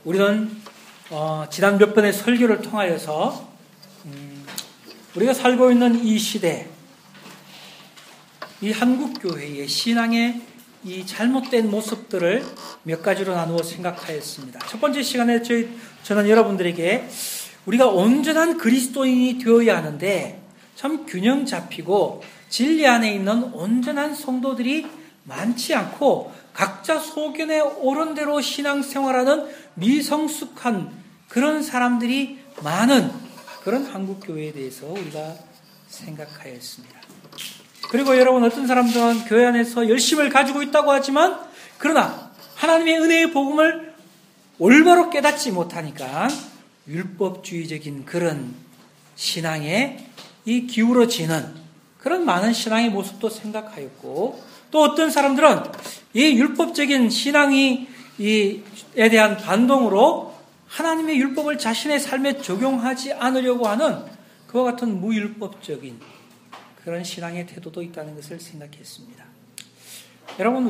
우리는 지난 몇 번의 설교를 통하여서 우리가 살고 있는 이 시대, 이 한국교회의 신앙의 이 잘못된 모습들을 몇 가지로 나누어 생각하였습니다. 첫 번째 시간에 저는 여러분들에게 우리가 온전한 그리스도인이 되어야 하는데 참 균형 잡히고 진리 안에 있는 온전한 성도들이 많지 않고 각자 소견에 옳은 대로 신앙생활하는 미성숙한 그런 사람들이 많은 그런 한국교회에 대해서 우리가 생각하였습니다. 그리고 여러분, 어떤 사람들은 교회 안에서 열심을 가지고 있다고 하지만 그러나 하나님의 은혜의 복음을 올바로 깨닫지 못하니까 율법주의적인 그런 신앙에 이 기울어지는 그런 많은 신앙의 모습도 생각하였고, 또 어떤 사람들은 이 율법적인 신앙에 대한 반동으로 하나님의 율법을 자신의 삶에 적용하지 않으려고 하는 그와 같은 무율법적인 그런 신앙의 태도도 있다는 것을 생각했습니다. 여러분,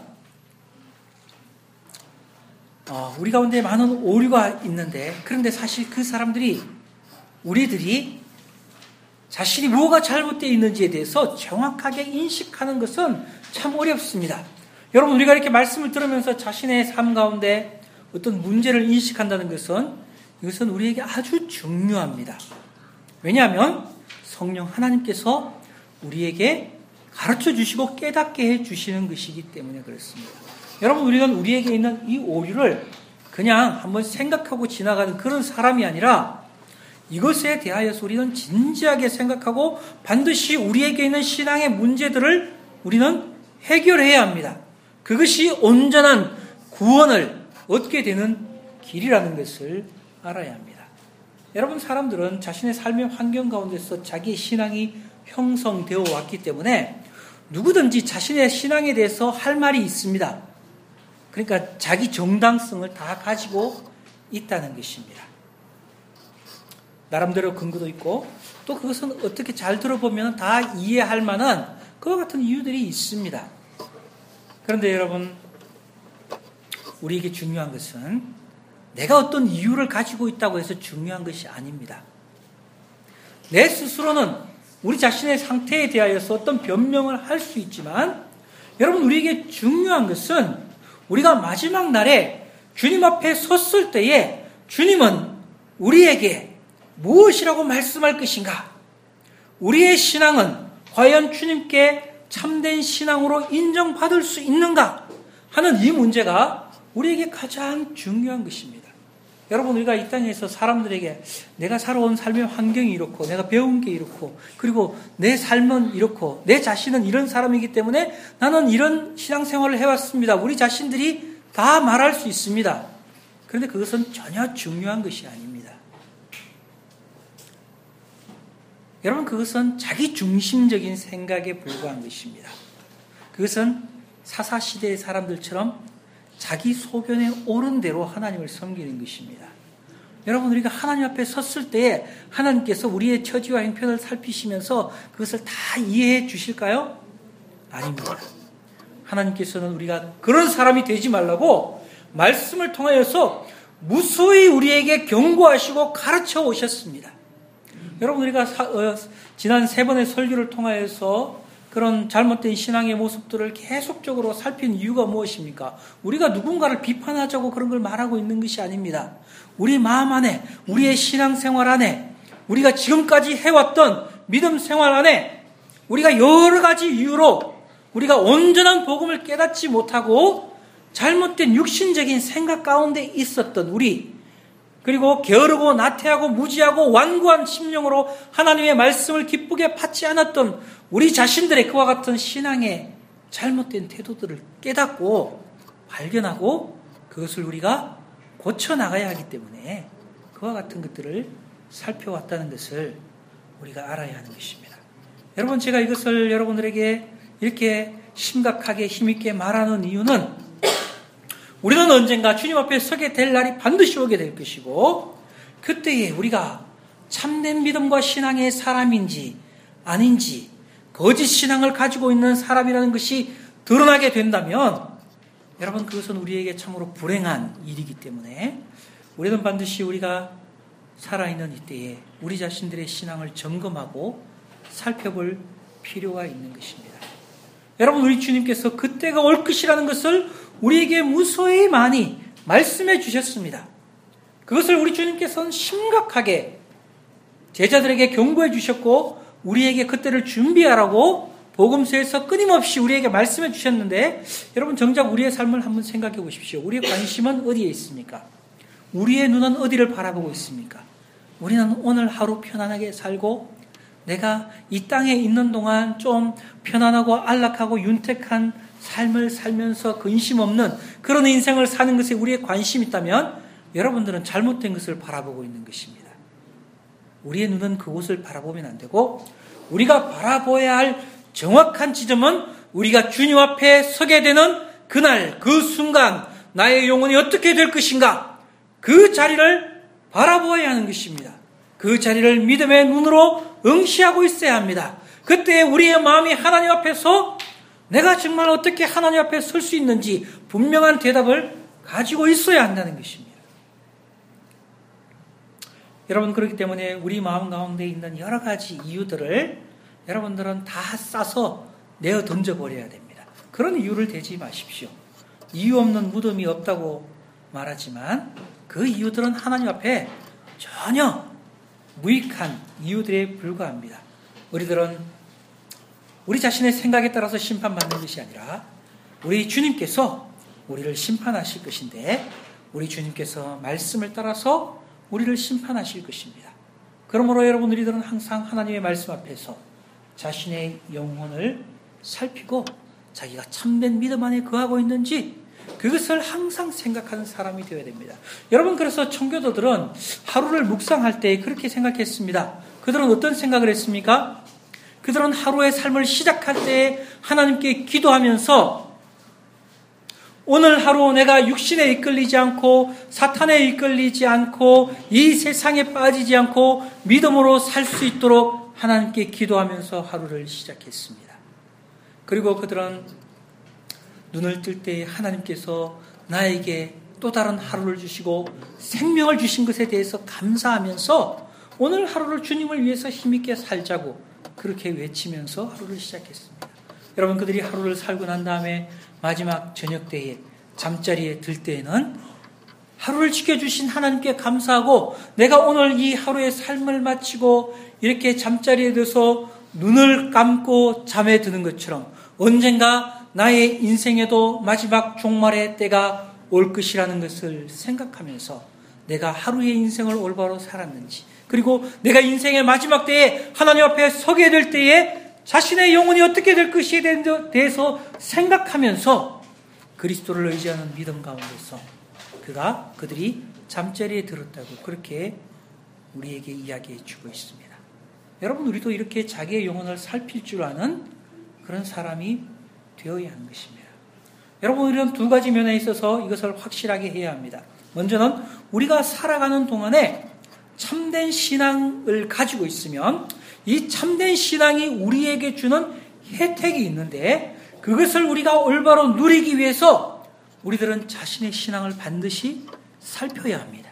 우리 가운데 많은 오류가 있는데, 그런데 사실 그 사람들이 우리들이 자신이 뭐가 잘못되어 있는지에 대해서 정확하게 인식하는 것은 참 어렵습니다. 여러분, 우리가 이렇게 말씀을 들으면서 자신의 삶 가운데 어떤 문제를 인식한다는 것은 이것은 우리에게 아주 중요합니다. 왜냐하면 성령 하나님께서 우리에게 가르쳐 주시고 깨닫게 해 주시는 것이기 때문에 그렇습니다. 여러분, 우리는 우리에게 있는 이 오류를 그냥 한번 생각하고 지나가는 그런 사람이 아니라 이것에 대하여서 우리는 진지하게 생각하고 반드시 우리에게 있는 신앙의 문제들을 우리는 해결해야 합니다. 그것이 온전한 구원을 얻게 되는 길이라는 것을 알아야 합니다. 여러분, 사람들은 자신의 삶의 환경 가운데서 자기의 신앙이 형성되어 왔기 때문에 누구든지 자신의 신앙에 대해서 할 말이 있습니다. 그러니까 자기 정당성을 다 가지고 있다는 것입니다. 나름대로 근거도 있고, 또 그것은 어떻게 잘 들어보면 다 이해할 만한 그와 같은 이유들이 있습니다. 그런데 여러분, 우리에게 중요한 것은 내가 어떤 이유를 가지고 있다고 해서 중요한 것이 아닙니다. 내 스스로는 우리 자신의 상태에 대하여서 어떤 변명을 할 수 있지만, 여러분, 우리에게 중요한 것은 우리가 마지막 날에 주님 앞에 섰을 때에 주님은 우리에게 무엇이라고 말씀할 것인가? 우리의 신앙은 과연 주님께 참된 신앙으로 인정받을 수 있는가? 하는 이 문제가 우리에게 가장 중요한 것입니다. 여러분, 우리가 이 땅에서 사람들에게 내가 살아온 삶의 환경이 이렇고 내가 배운 게 이렇고 그리고 내 삶은 이렇고 내 자신은 이런 사람이기 때문에 나는 이런 신앙생활을 해왔습니다. 우리 자신들이 다 말할 수 있습니다. 그런데 그것은 전혀 중요한 것이 아닙니다. 여러분, 그것은 자기중심적인 생각에 불과한 것입니다. 그것은 사사시대의 사람들처럼 자기 소견에 옳은 대로 하나님을 섬기는 것입니다. 여러분, 우리가 하나님 앞에 섰을 때에 하나님께서 우리의 처지와 형편을 살피시면서 그것을 다 이해해 주실까요? 아닙니다. 하나님께서는 우리가 그런 사람이 되지 말라고 말씀을 통하여서 무수히 우리에게 경고하시고 가르쳐 오셨습니다. 여러분, 우리가 지난 3번의 설교를 통하여서 그런 잘못된 신앙의 모습들을 계속적으로 살핀 이유가 무엇입니까? 우리가 누군가를 비판하자고 그런 걸 말하고 있는 것이 아닙니다. 우리 마음 안에, 우리의 신앙생활 안에, 우리가 지금까지 해왔던 믿음 생활 안에 우리가 여러 가지 이유로 우리가 온전한 복음을 깨닫지 못하고 잘못된 육신적인 생각 가운데 있었던 우리, 그리고 게으르고 나태하고 무지하고 완고한 심령으로 하나님의 말씀을 기쁘게 받지 않았던 우리 자신들의 그와 같은 신앙의 잘못된 태도들을 깨닫고 발견하고 그것을 우리가 고쳐나가야 하기 때문에 그와 같은 것들을 살펴왔다는 것을 우리가 알아야 하는 것입니다. 여러분, 제가 이것을 여러분들에게 이렇게 심각하게 힘있게 말하는 이유는 우리는 언젠가 주님 앞에 서게 될 날이 반드시 오게 될 것이고, 그때에 우리가 참된 믿음과 신앙의 사람인지 아닌지 거짓 신앙을 가지고 있는 사람이라는 것이 드러나게 된다면 여러분, 그것은 우리에게 참으로 불행한 일이기 때문에 우리는 반드시 우리가 살아있는 이때에 우리 자신들의 신앙을 점검하고 살펴볼 필요가 있는 것입니다. 여러분, 우리 주님께서 그때가 올 것이라는 것을 우리에게 무수히 많이 말씀해 주셨습니다. 그것을 우리 주님께서는 심각하게 제자들에게 경고해 주셨고 우리에게 그때를 준비하라고 복음서에서 끊임없이 우리에게 말씀해 주셨는데, 여러분, 정작 우리의 삶을 한번 생각해 보십시오. 우리의 관심은 어디에 있습니까? 우리의 눈은 어디를 바라보고 있습니까? 우리는 오늘 하루 편안하게 살고 내가 이 땅에 있는 동안 좀 편안하고 안락하고 윤택한 삶을 살면서 근심 없는 그런 인생을 사는 것에 우리의 관심이 있다면 여러분들은 잘못된 것을 바라보고 있는 것입니다. 우리의 눈은 그곳을 바라보면 안 되고, 우리가 바라봐야 할 정확한 지점은 우리가 주님 앞에 서게 되는 그날, 그 순간 나의 영혼이 어떻게 될 것인가, 그 자리를 바라보아야 하는 것입니다. 그 자리를 믿음의 눈으로 응시하고 있어야 합니다. 그때 우리의 마음이 하나님 앞에서 내가 정말 어떻게 하나님 앞에 설 수 있는지 분명한 대답을 가지고 있어야 한다는 것입니다. 여러분, 그렇기 때문에 우리 마음 가운데 있는 여러 가지 이유들을 여러분들은 다 싸서 내어 던져버려야 됩니다. 그런 이유를 대지 마십시오. 이유 없는 무덤이 없다고 말하지만 그 이유들은 하나님 앞에 전혀 무익한 이유들에 불과합니다. 우리들은 우리 자신의 생각에 따라서 심판받는 것이 아니라 우리 주님께서 우리를 심판하실 것인데, 우리 주님께서 말씀을 따라서 우리를 심판하실 것입니다. 그러므로 여러분, 우리들은 항상 하나님의 말씀 앞에서 자신의 영혼을 살피고 자기가 참된 믿음 안에 거하고 있는지 그것을 항상 생각하는 사람이 되어야 됩니다. 여러분, 그래서 청교도들은 하루를 묵상할 때 그렇게 생각했습니다. 그들은 어떤 생각을 했습니까? 그들은 하루의 삶을 시작할 때 하나님께 기도하면서 오늘 하루 내가 육신에 이끌리지 않고 사탄에 이끌리지 않고 이 세상에 빠지지 않고 믿음으로 살 수 있도록 하나님께 기도하면서 하루를 시작했습니다. 그리고 그들은 눈을 뜰 때 하나님께서 나에게 또 다른 하루를 주시고 생명을 주신 것에 대해서 감사하면서 오늘 하루를 주님을 위해서 힘있게 살자고 그렇게 외치면서 하루를 시작했습니다. 여러분, 그들이 하루를 살고 난 다음에 마지막 저녁 때에 잠자리에 들 때에는 하루를 지켜주신 하나님께 감사하고 내가 오늘 이 하루의 삶을 마치고 이렇게 잠자리에 들어서 눈을 감고 잠에 드는 것처럼 언젠가 나의 인생에도 마지막 종말의 때가 올 것이라는 것을 생각하면서 내가 하루의 인생을 올바로 살았는지, 그리고 내가 인생의 마지막 때에 하나님 앞에 서게 될 때에 자신의 영혼이 어떻게 될 것에 대해서 생각하면서 그리스도를 의지하는 믿음 가운데서 그들이 잠자리에 들었다고 그렇게 우리에게 이야기해 주고 있습니다. 여러분, 우리도 이렇게 자기의 영혼을 살필 줄 아는 그런 사람이 되어야 하는 것입니다. 여러분, 이런 두 가지 면에 있어서 이것을 확실하게 해야 합니다. 먼저는 우리가 살아가는 동안에 참된 신앙을 가지고 있으면 이 참된 신앙이 우리에게 주는 혜택이 있는데, 그것을 우리가 올바로 누리기 위해서 우리들은 자신의 신앙을 반드시 살펴야 합니다.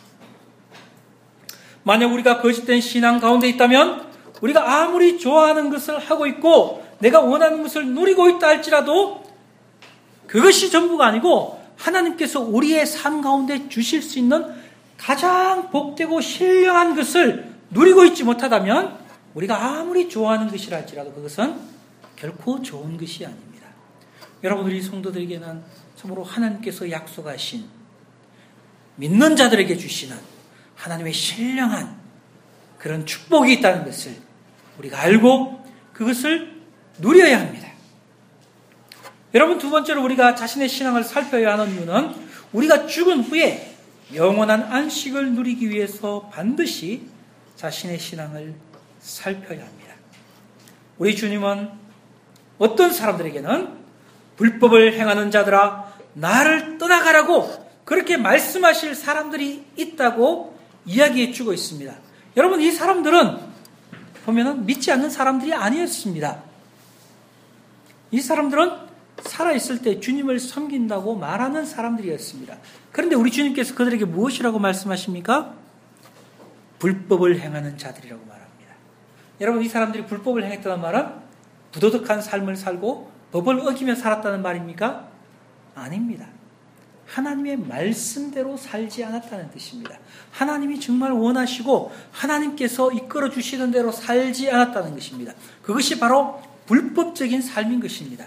만약 우리가 거짓된 신앙 가운데 있다면 우리가 아무리 좋아하는 것을 하고 있고 내가 원하는 것을 누리고 있다 할지라도 그것이 전부가 아니고 하나님께서 우리의 삶 가운데 주실 수 있는 가장 복되고 신령한 것을 누리고 있지 못하다면 우리가 아무리 좋아하는 것이라 할지라도 그것은 결코 좋은 것이 아닙니다. 여러분, 우리 성도들에게는 참으로 하나님께서 약속하신 믿는 자들에게 주시는 하나님의 신령한 그런 축복이 있다는 것을 우리가 알고 그것을 누려야 합니다. 여러분, 두 번째로 우리가 자신의 신앙을 살펴야 하는 이유는 우리가 죽은 후에 영원한 안식을 누리기 위해서 반드시 자신의 신앙을 살펴야 합니다. 우리 주님은 어떤 사람들에게는 불법을 행하는 자들아 나를 떠나가라고 그렇게 말씀하실 사람들이 있다고 이야기해 주고 있습니다. 여러분, 이 사람들은 보면은 믿지 않는 사람들이 아니었습니다. 이 사람들은 살아있을 때 주님을 섬긴다고 말하는 사람들이었습니다. 그런데 우리 주님께서 그들에게 무엇이라고 말씀하십니까? 불법을 행하는 자들이라고 말합니다. 여러분, 이 사람들이 불법을 행했다는 말은 부도덕한 삶을 살고 법을 어기며 살았다는 말입니까? 아닙니다. 하나님의 말씀대로 살지 않았다는 뜻입니다. 하나님이 정말 원하시고 하나님께서 이끌어 주시는 대로 살지 않았다는 것입니다. 그것이 바로 불법적인 삶인 것입니다.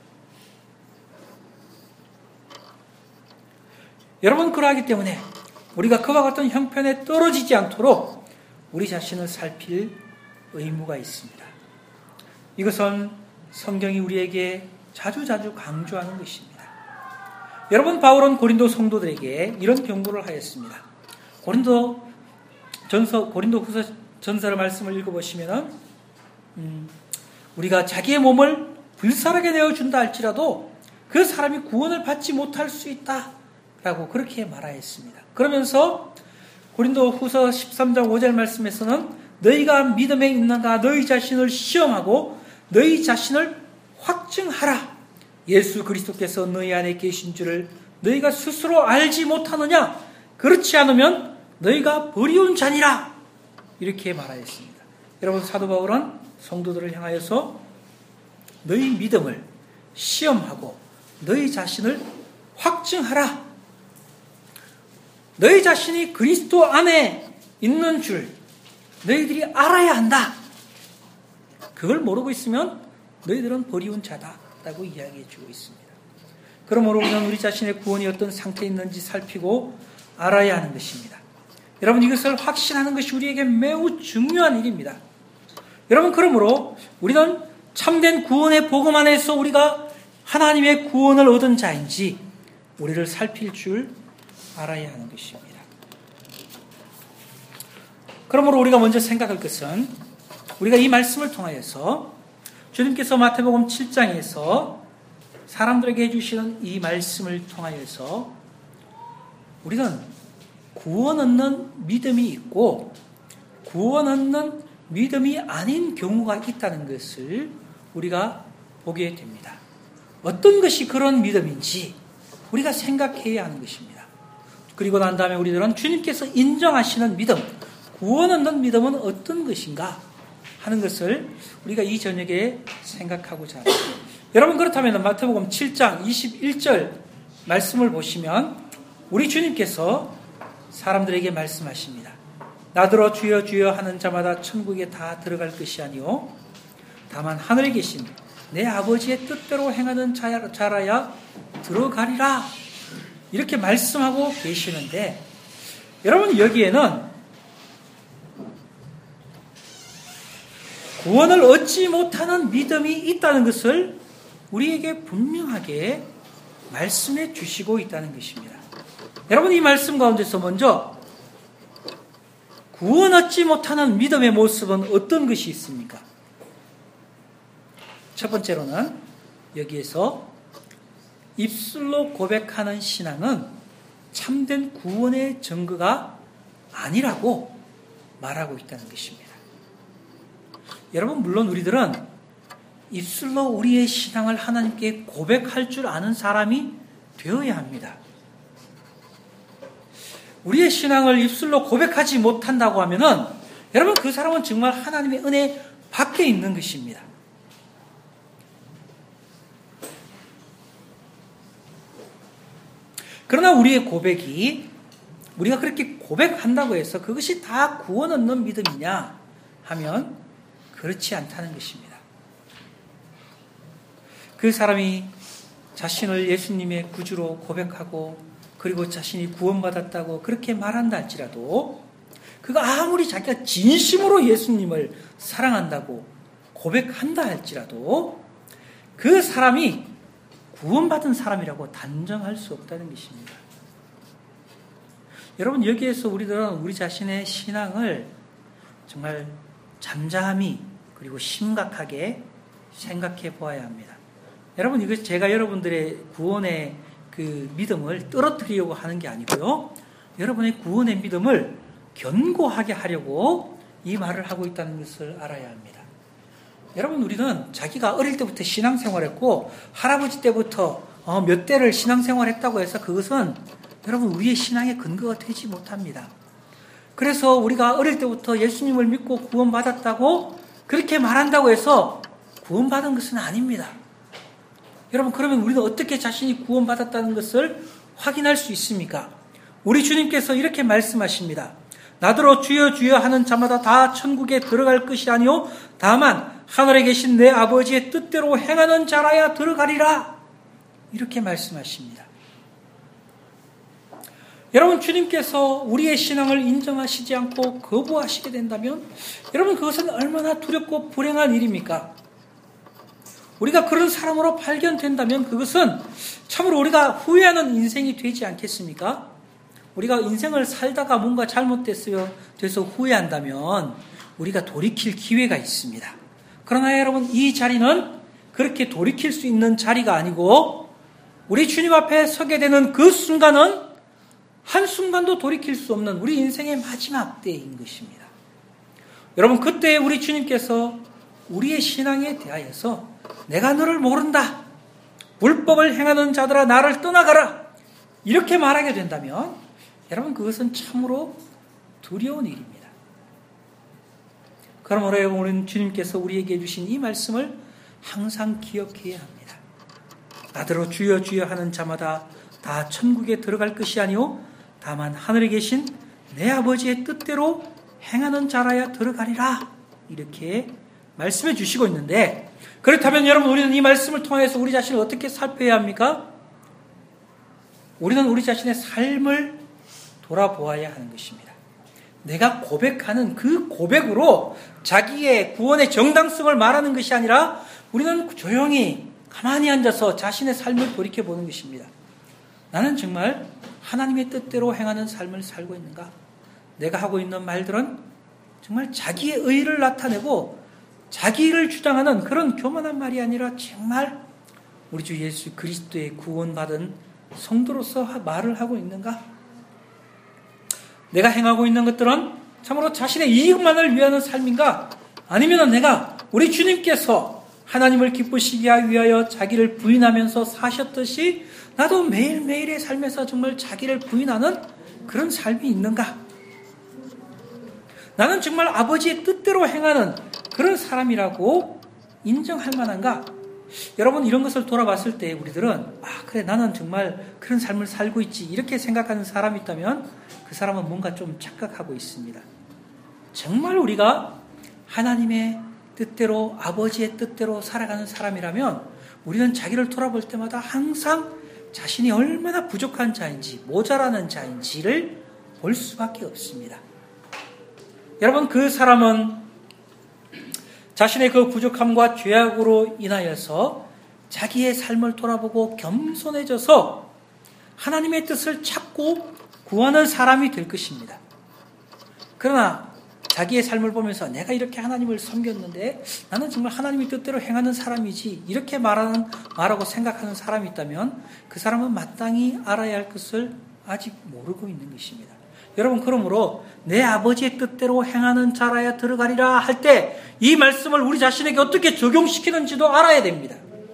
여러분, 그러하기 때문에 우리가 그와 같은 형편에 떨어지지 않도록 우리 자신을 살필 의무가 있습니다. 이것은 성경이 우리에게 자주자주 강조하는 것입니다. 여러분, 바울은 고린도 성도들에게 이런 경고를 하였습니다. 고린도 후서 전서의 말씀을 읽어보시면 우리가 자기의 몸을 불살하게 내어준다 할지라도 그 사람이 구원을 받지 못할 수 있다 라고 그렇게 말하였습니다. 그러면서 고린도 후서 13장 5절 말씀에서는 너희가 믿음에 있는가 너희 자신을 시험하고 너희 자신을 확증하라. 예수 그리스도께서 너희 안에 계신 줄을 너희가 스스로 알지 못하느냐? 그렇지 않으면 너희가 버리운 자니라. 이렇게 말하였습니다. 여러분, 사도 바울은 성도들을 향하여서 너희 믿음을 시험하고 너희 자신을 확증하라. 너희 자신이 그리스도 안에 있는 줄 너희들이 알아야 한다. 그걸 모르고 있으면 너희들은 버리운 자다라고 이야기해 주고 있습니다. 그러므로 우리는 우리 자신의 구원이 어떤 상태에 있는지 살피고 알아야 하는 것입니다. 여러분, 이것을 확신하는 것이 우리에게 매우 중요한 일입니다. 여러분, 그러므로 우리는 참된 구원의 복음 안에서 우리가 하나님의 구원을 얻은 자인지 우리를 살필 줄 알아야 하는 것입니다. 그러므로 우리가 먼저 생각할 것은 우리가 이 말씀을 통하여서 주님께서 마태복음 7장에서 사람들에게 해주시는 이 말씀을 통하여서 우리는 구원 얻는 믿음이 있고 구원 얻는 믿음이 아닌 경우가 있다는 것을 우리가 보게 됩니다. 어떤 것이 그런 믿음인지 우리가 생각해야 하는 것입니다. 그리고 난 다음에 우리들은 주님께서 인정하시는 믿음, 구원 얻는 믿음은 어떤 것인가 하는 것을 우리가 이 저녁에 생각하고자 합니다. 여러분, 그렇다면 마태복음 7장 21절 말씀을 보시면 우리 주님께서 사람들에게 말씀하십니다. 나더러 주여 주여 하는 자마다 천국에 다 들어갈 것이 아니요 다만 하늘에 계신 내 아버지의 뜻대로 행하는 자라야 들어가리라. 이렇게 말씀하고 계시는데, 여러분, 여기에는 구원을 얻지 못하는 믿음이 있다는 것을 우리에게 분명하게 말씀해 주시고 있다는 것입니다. 여러분, 이 말씀 가운데서 먼저 구원 얻지 못하는 믿음의 모습은 어떤 것이 있습니까? 첫 번째로는 여기에서 입술로 고백하는 신앙은 참된 구원의 증거가 아니라고 말하고 있다는 것입니다. 여러분, 물론 우리들은 입술로 우리의 신앙을 하나님께 고백할 줄 아는 사람이 되어야 합니다. 우리의 신앙을 입술로 고백하지 못한다고 하면은 여러분, 그 사람은 정말 하나님의 은혜 밖에 있는 것입니다. 그러나 우리의 고백이 우리가 그렇게 고백한다고 해서 그것이 다 구원 얻는 믿음이냐 하면 그렇지 않다는 것입니다. 그 사람이 자신을 예수님의 구주로 고백하고 그리고 자신이 구원받았다고 그렇게 말한다 할지라도 그가 아무리 자기가 진심으로 예수님을 사랑한다고 고백한다 할지라도 그 사람이 구원받은 사람이라고 단정할 수 없다는 것입니다. 여러분, 여기에서 우리들은 우리 자신의 신앙을 정말 잠잠히 그리고 심각하게 생각해 보아야 합니다. 여러분, 이것 제가 여러분들의 구원의 그 믿음을 떨어뜨리려고 하는 게 아니고요. 여러분의 구원의 믿음을 견고하게 하려고 이 말을 하고 있다는 것을 알아야 합니다. 여러분, 우리는 자기가 어릴 때부터 신앙생활했고 할아버지 때부터 몇 대를 신앙생활했다고 해서 그것은 여러분 우리의 신앙의 근거가 되지 못합니다. 그래서 우리가 어릴 때부터 예수님을 믿고 구원받았다고 그렇게 말한다고 해서 구원받은 것은 아닙니다. 여러분, 그러면 우리는 어떻게 자신이 구원받았다는 것을 확인할 수 있습니까? 우리 주님께서 이렇게 말씀하십니다. 나더러 주여 주여 하는 자마다 다 천국에 들어갈 것이 아니요 다만 하늘에 계신 내 아버지의 뜻대로 행하는 자라야 들어가리라. 이렇게 말씀하십니다. 여러분, 주님께서 우리의 신앙을 인정하시지 않고 거부하시게 된다면 여러분, 그것은 얼마나 두렵고 불행한 일입니까? 우리가 그런 사람으로 발견된다면 그것은 참으로 우리가 후회하는 인생이 되지 않겠습니까? 우리가 인생을 살다가 뭔가 잘못됐어요 돼서 후회한다면 우리가 돌이킬 기회가 있습니다. 그러나 여러분, 이 자리는 그렇게 돌이킬 수 있는 자리가 아니고 우리 주님 앞에 서게 되는 그 순간은 한순간도 돌이킬 수 없는 우리 인생의 마지막 때인 것입니다. 여러분, 그때 우리 주님께서 우리의 신앙에 대하여서 내가 너를 모른다. 불법을 행하는 자들아 나를 떠나가라. 이렇게 말하게 된다면 여러분, 그것은 참으로 두려운 일입니다. 그러므로 여러분, 우리는 주님께서 우리에게 주신 이 말씀을 항상 기억해야 합니다. 나더러 주여 주여 하는 자마다 다 천국에 들어갈 것이 아니오 다만 하늘에 계신 내 아버지의 뜻대로 행하는 자라야 들어가리라. 이렇게 말씀해 주시고 있는데, 그렇다면 여러분, 우리는 이 말씀을 통해서 우리 자신을 어떻게 살펴야 합니까? 우리는 우리 자신의 삶을 돌아보아야 하는 것입니다. 내가 고백하는 그 고백으로 자기의 구원의 정당성을 말하는 것이 아니라 우리는 조용히 가만히 앉아서 자신의 삶을 돌이켜보는 것입니다. 나는 정말 하나님의 뜻대로 행하는 삶을 살고 있는가? 내가 하고 있는 말들은 정말 자기의 의를 나타내고 자기를 주장하는 그런 교만한 말이 아니라 정말 우리 주 예수 그리스도의 구원받은 성도로서 말을 하고 있는가? 내가 행하고 있는 것들은 참으로 자신의 이익만을 위하는 삶인가? 아니면 내가 우리 주님께서 하나님을 기쁘시게 하기 위하여 자기를 부인하면서 사셨듯이 나도 매일매일의 삶에서 정말 자기를 부인하는 그런 삶이 있는가? 나는 정말 아버지의 뜻대로 행하는 그런 사람이라고 인정할 만한가? 여러분, 이런 것을 돌아봤을 때 우리들은 그래, 나는 정말 그런 삶을 살고 있지, 이렇게 생각하는 사람이 있다면 그 사람은 뭔가 좀 착각하고 있습니다. 정말 우리가 하나님의 뜻대로, 아버지의 뜻대로 살아가는 사람이라면 우리는 자기를 돌아볼 때마다 항상 자신이 얼마나 부족한 자인지, 모자라는 자인지를 볼 수밖에 없습니다. 여러분, 그 사람은 자신의 그 부족함과 죄악으로 인하여서 자기의 삶을 돌아보고 겸손해져서 하나님의 뜻을 찾고 구하는 사람이 될 것입니다. 그러나 자기의 삶을 보면서 내가 이렇게 하나님을 섬겼는데 나는 정말 하나님의 뜻대로 행하는 사람이지, 이렇게 말하고 생각하는 사람이 있다면 그 사람은 마땅히 알아야 할 것을 아직 모르고 있는 것입니다. 여러분, 그러므로 내 아버지의 뜻대로 행하는 자라야 들어가리라 할 때 이 말씀을 우리 자신에게 어떻게 적용시키는지도 알아야 됩니다.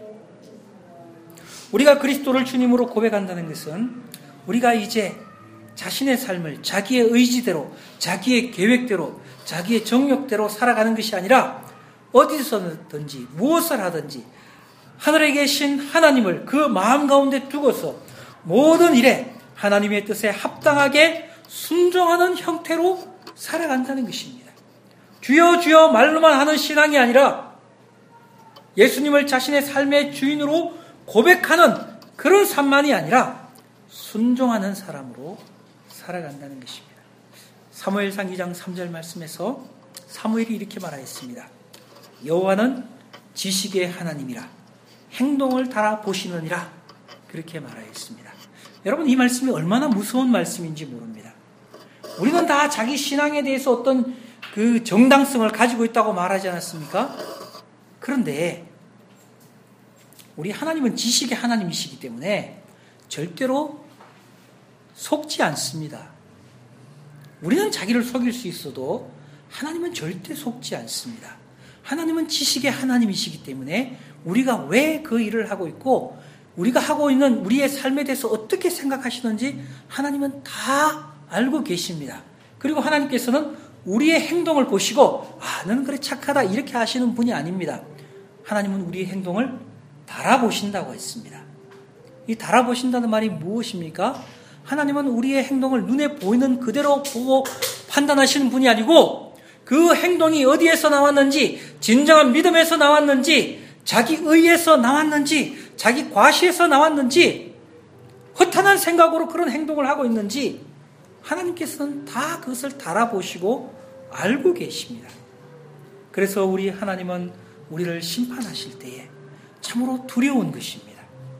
우리가 그리스도를 주님으로 고백한다는 것은 우리가 이제 자신의 삶을 자기의 의지대로, 자기의 계획대로, 자기의 정욕대로 살아가는 것이 아니라 어디서든지 무엇을 하든지 하늘에 계신 하나님을 그 마음 가운데 두고서 모든 일에 하나님의 뜻에 합당하게 순종하는 형태로 살아간다는 것입니다. 주여 주여 말로만 하는 신앙이 아니라 예수님을 자신의 삶의 주인으로 고백하는 그런 삶만이 아니라 순종하는 사람으로 살아간다는 것입니다. 사무엘상 2장 3절 말씀에서 사무엘이 이렇게 말하였습니다. 여호와는 지식의 하나님이라 행동을 달아보시느니라, 그렇게 말하였습니다. 여러분, 이 말씀이 얼마나 무서운 말씀인지 모릅니다. 우리는 다 자기 신앙에 대해서 어떤 그 정당성을 가지고 있다고 말하지 않았습니까? 그런데 우리 하나님은 지식의 하나님이시기 때문에 절대로 속지 않습니다. 우리는 자기를 속일 수 있어도 하나님은 절대 속지 않습니다. 하나님은 지식의 하나님이시기 때문에 우리가 왜 그 일을 하고 있고 우리가 하고 있는 우리의 삶에 대해서 어떻게 생각하시는지 하나님은 다 알고 계십니다. 그리고 하나님께서는 우리의 행동을 보시고 너는 그래 착하다 이렇게 하시는 분이 아닙니다. 하나님은 우리의 행동을 달아보신다고 했습니다. 이 달아보신다는 말이 무엇입니까? 하나님은 우리의 행동을 눈에 보이는 그대로 보고 판단하시는 분이 아니고 그 행동이 어디에서 나왔는지, 진정한 믿음에서 나왔는지, 자기 의에서 나왔는지, 자기 과시에서 나왔는지, 허탄한 생각으로 그런 행동을 하고 있는지 하나님께서는 다 그것을 달아보시고 알고 계십니다. 그래서 우리 하나님은 우리를 심판하실 때에 참으로 두려운 것입니다.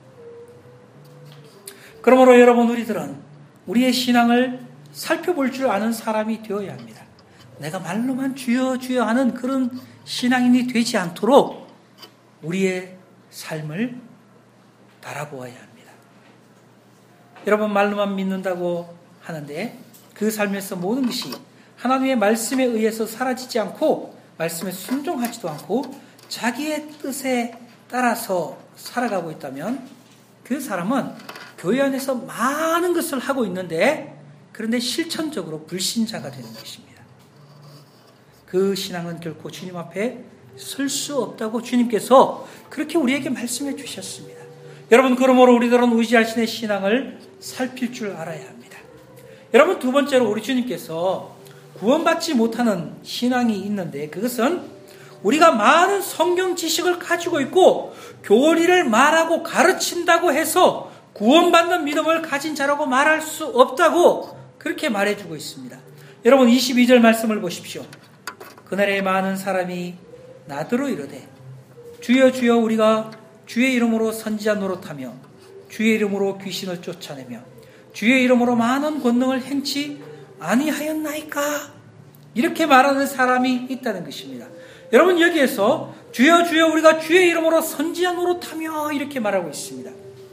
그러므로 여러분, 우리들은 우리의 신앙을 살펴볼 줄 아는 사람이 되어야 합니다. 내가 말로만 주여 주여 하는 그런 신앙인이 되지 않도록 우리의 삶을 바라보아야 합니다. 여러분, 말로만 믿는다고 하는데 그 삶에서 모든 것이 하나님의 말씀에 의해서 사라지지 않고 말씀에 순종하지도 않고 자기의 뜻에 따라서 살아가고 있다면 그 사람은 교회 안에서 많은 것을 하고 있는데 그런데 실천적으로 불신자가 되는 것입니다. 그 신앙은 결코 주님 앞에 설 수 없다고 주님께서 그렇게 우리에게 말씀해 주셨습니다. 여러분, 그러므로 우리들은 우리 자신의 신앙을 살필 줄 알아야 합니다. 여러분, 두 번째로 우리 주님께서 구원받지 못하는 신앙이 있는데 그것은 우리가 많은 성경 지식을 가지고 있고 교리를 말하고 가르친다고 해서 구원받는 믿음을 가진 자라고 말할 수 없다고 그렇게 말해주고 있습니다. 여러분, 22절 말씀을 보십시오. 그날에 많은 사람이 나더러 이르되 주여 주여 우리가 주의 이름으로 선지자 노릇하며 주의 이름으로 귀신을 쫓아내며 주의 이름으로 많은 권능을 행치 아니하였나이까? 이렇게 말하는 사람이 있다는 것입니다. 여러분, 여기에서 주여 주여 우리가 주의 이름으로 선지자 노릇하며 이렇게 말하고 있습니다.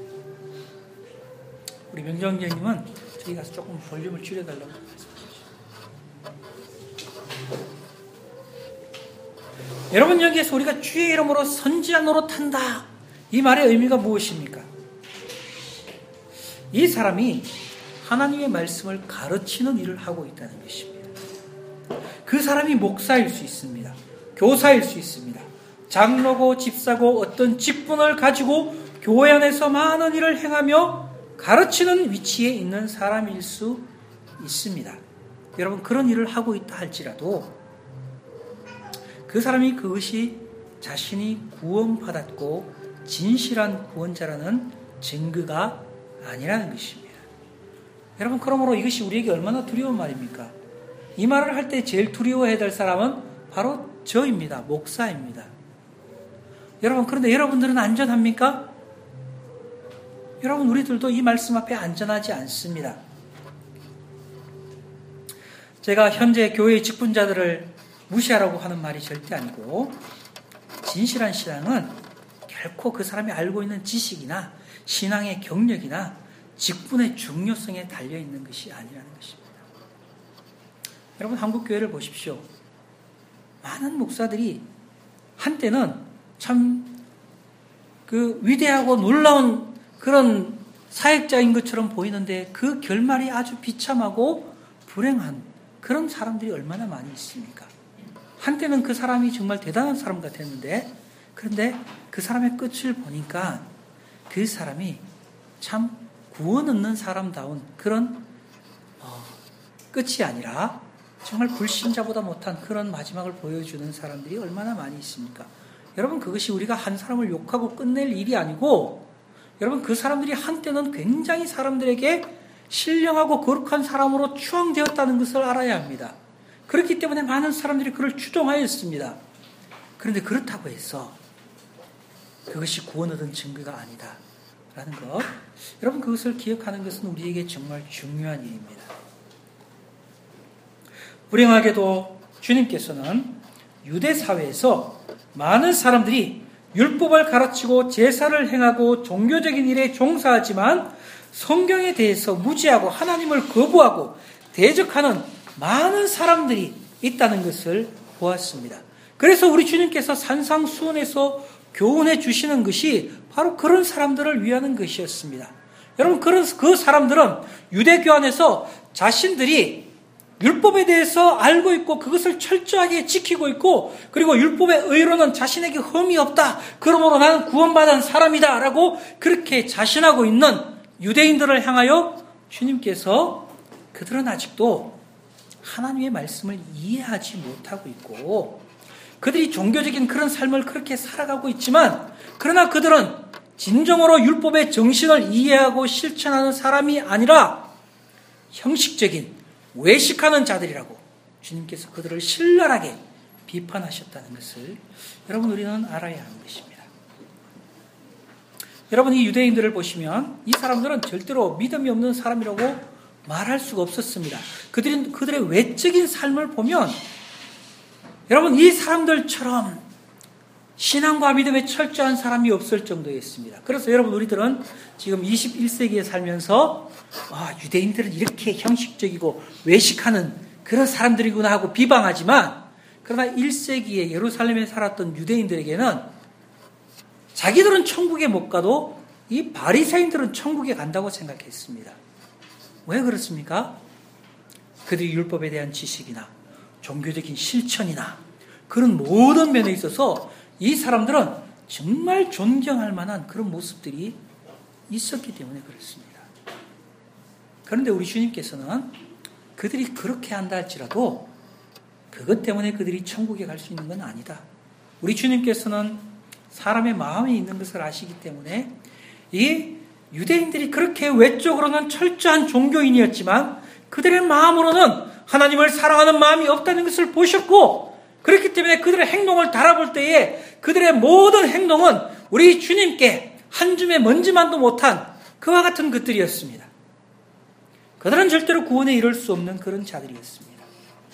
우리 명정님은 저기 가서 조금 볼륨을 줄여달라고 말씀하십시오. 여러분, 여기에서 우리가 주의 이름으로 선지자 노릇한다, 이 말의 의미가 무엇입니까? 이 사람이 하나님의 말씀을 가르치는 일을 하고 있다는 것입니다. 그 사람이 목사일 수 있습니다. 교사일 수 있습니다. 장로고 집사고 어떤 직분을 가지고 교회 안에서 많은 일을 행하며 가르치는 위치에 있는 사람일 수 있습니다. 여러분, 그런 일을 하고 있다 할지라도 그 사람이 그것이 자신이 구원받았고 진실한 구원자라는 증거가 아니라는 것입니다. 여러분, 그러므로 이것이 우리에게 얼마나 두려운 말입니까? 이 말을 할 때 제일 두려워해야 될 사람은 바로 저입니다. 목사입니다. 여러분, 그런데 여러분들은 안전합니까? 여러분, 우리들도 이 말씀 앞에 안전하지 않습니다. 제가 현재 교회의 직분자들을 무시하라고 하는 말이 절대 아니고, 진실한 신앙은 결코 그 사람이 알고 있는 지식이나 신앙의 경력이나 직분의 중요성에 달려있는 것이 아니라는 것입니다. 여러분, 한국교회를 보십시오. 많은 목사들이 한때는 참 그 위대하고 놀라운 그런 사역자인 것처럼 보이는데 그 결말이 아주 비참하고 불행한 그런 사람들이 얼마나 많이 있습니까? 한때는 그 사람이 정말 대단한 사람 같았는데, 그런데 그 사람의 끝을 보니까 그 사람이 참 구원 얻는 사람다운 그런 끝이 아니라 정말 불신자보다 못한 그런 마지막을 보여주는 사람들이 얼마나 많이 있습니까? 여러분, 그것이 우리가 한 사람을 욕하고 끝낼 일이 아니고, 여러분, 그 사람들이 한때는 굉장히 사람들에게 신령하고 거룩한 사람으로 추앙되었다는 것을 알아야 합니다. 그렇기 때문에 많은 사람들이 그를 추종하였습니다. 그런데 그렇다고 해서 그것이 구원 얻은 증거가 아니다 라는 것, 여러분, 그것을 기억하는 것은 우리에게 정말 중요한 일입니다. 불행하게도 주님께서는 유대 사회에서 많은 사람들이 율법을 가르치고 제사를 행하고 종교적인 일에 종사하지만 성경에 대해서 무지하고 하나님을 거부하고 대적하는 많은 사람들이 있다는 것을 보았습니다. 그래서 우리 주님께서 산상수훈에서 교훈해 주시는 것이 바로 그런 사람들을 위하는 것이었습니다. 여러분, 그 사람들은 유대교 안에서 자신들이 율법에 대해서 알고 있고 그것을 철저하게 지키고 있고, 그리고 율법의 의로는 자신에게 흠이 없다, 그러므로 나는 구원받은 사람이다 라고 그렇게 자신하고 있는 유대인들을 향하여 주님께서 그들은 아직도 하나님의 말씀을 이해하지 못하고 있고 그들이 종교적인 그런 삶을 그렇게 살아가고 있지만, 그러나 그들은 진정으로 율법의 정신을 이해하고 실천하는 사람이 아니라 형식적인 외식하는 자들이라고 주님께서 그들을 신랄하게 비판하셨다는 것을 여러분, 우리는 알아야 하는 것입니다. 여러분, 이 유대인들을 보시면 이 사람들은 절대로 믿음이 없는 사람이라고 말할 수가 없었습니다. 그들의 외적인 삶을 보면 여러분, 이 사람들처럼 신앙과 믿음에 철저한 사람이 없을 정도였습니다. 그래서 여러분, 우리들은 지금 21세기에 살면서 유대인들은 이렇게 형식적이고 외식하는 그런 사람들이구나 하고 비방하지만, 그러나 1세기에 예루살렘에 살았던 유대인들에게는 자기들은 천국에 못 가도 이 바리새인들은 천국에 간다고 생각했습니다. 왜 그렇습니까? 그들이 율법에 대한 지식이나 종교적인 실천이나 그런 모든 면에 있어서 이 사람들은 정말 존경할 만한 그런 모습들이 있었기 때문에 그렇습니다. 그런데 우리 주님께서는 그들이 그렇게 한다 할지라도 그것 때문에 그들이 천국에 갈 수 있는 건 아니다. 우리 주님께서는 사람의 마음에 있는 것을 아시기 때문에 이 유대인들이 그렇게 외적으로는 철저한 종교인이었지만 그들의 마음으로는 하나님을 사랑하는 마음이 없다는 것을 보셨고, 그렇기 때문에 그들의 행동을 달아볼 때에 그들의 모든 행동은 우리 주님께 한 줌의 먼지만도 못한 그와 같은 것들이었습니다. 그들은 절대로 구원에 이를 수 없는 그런 자들이었습니다.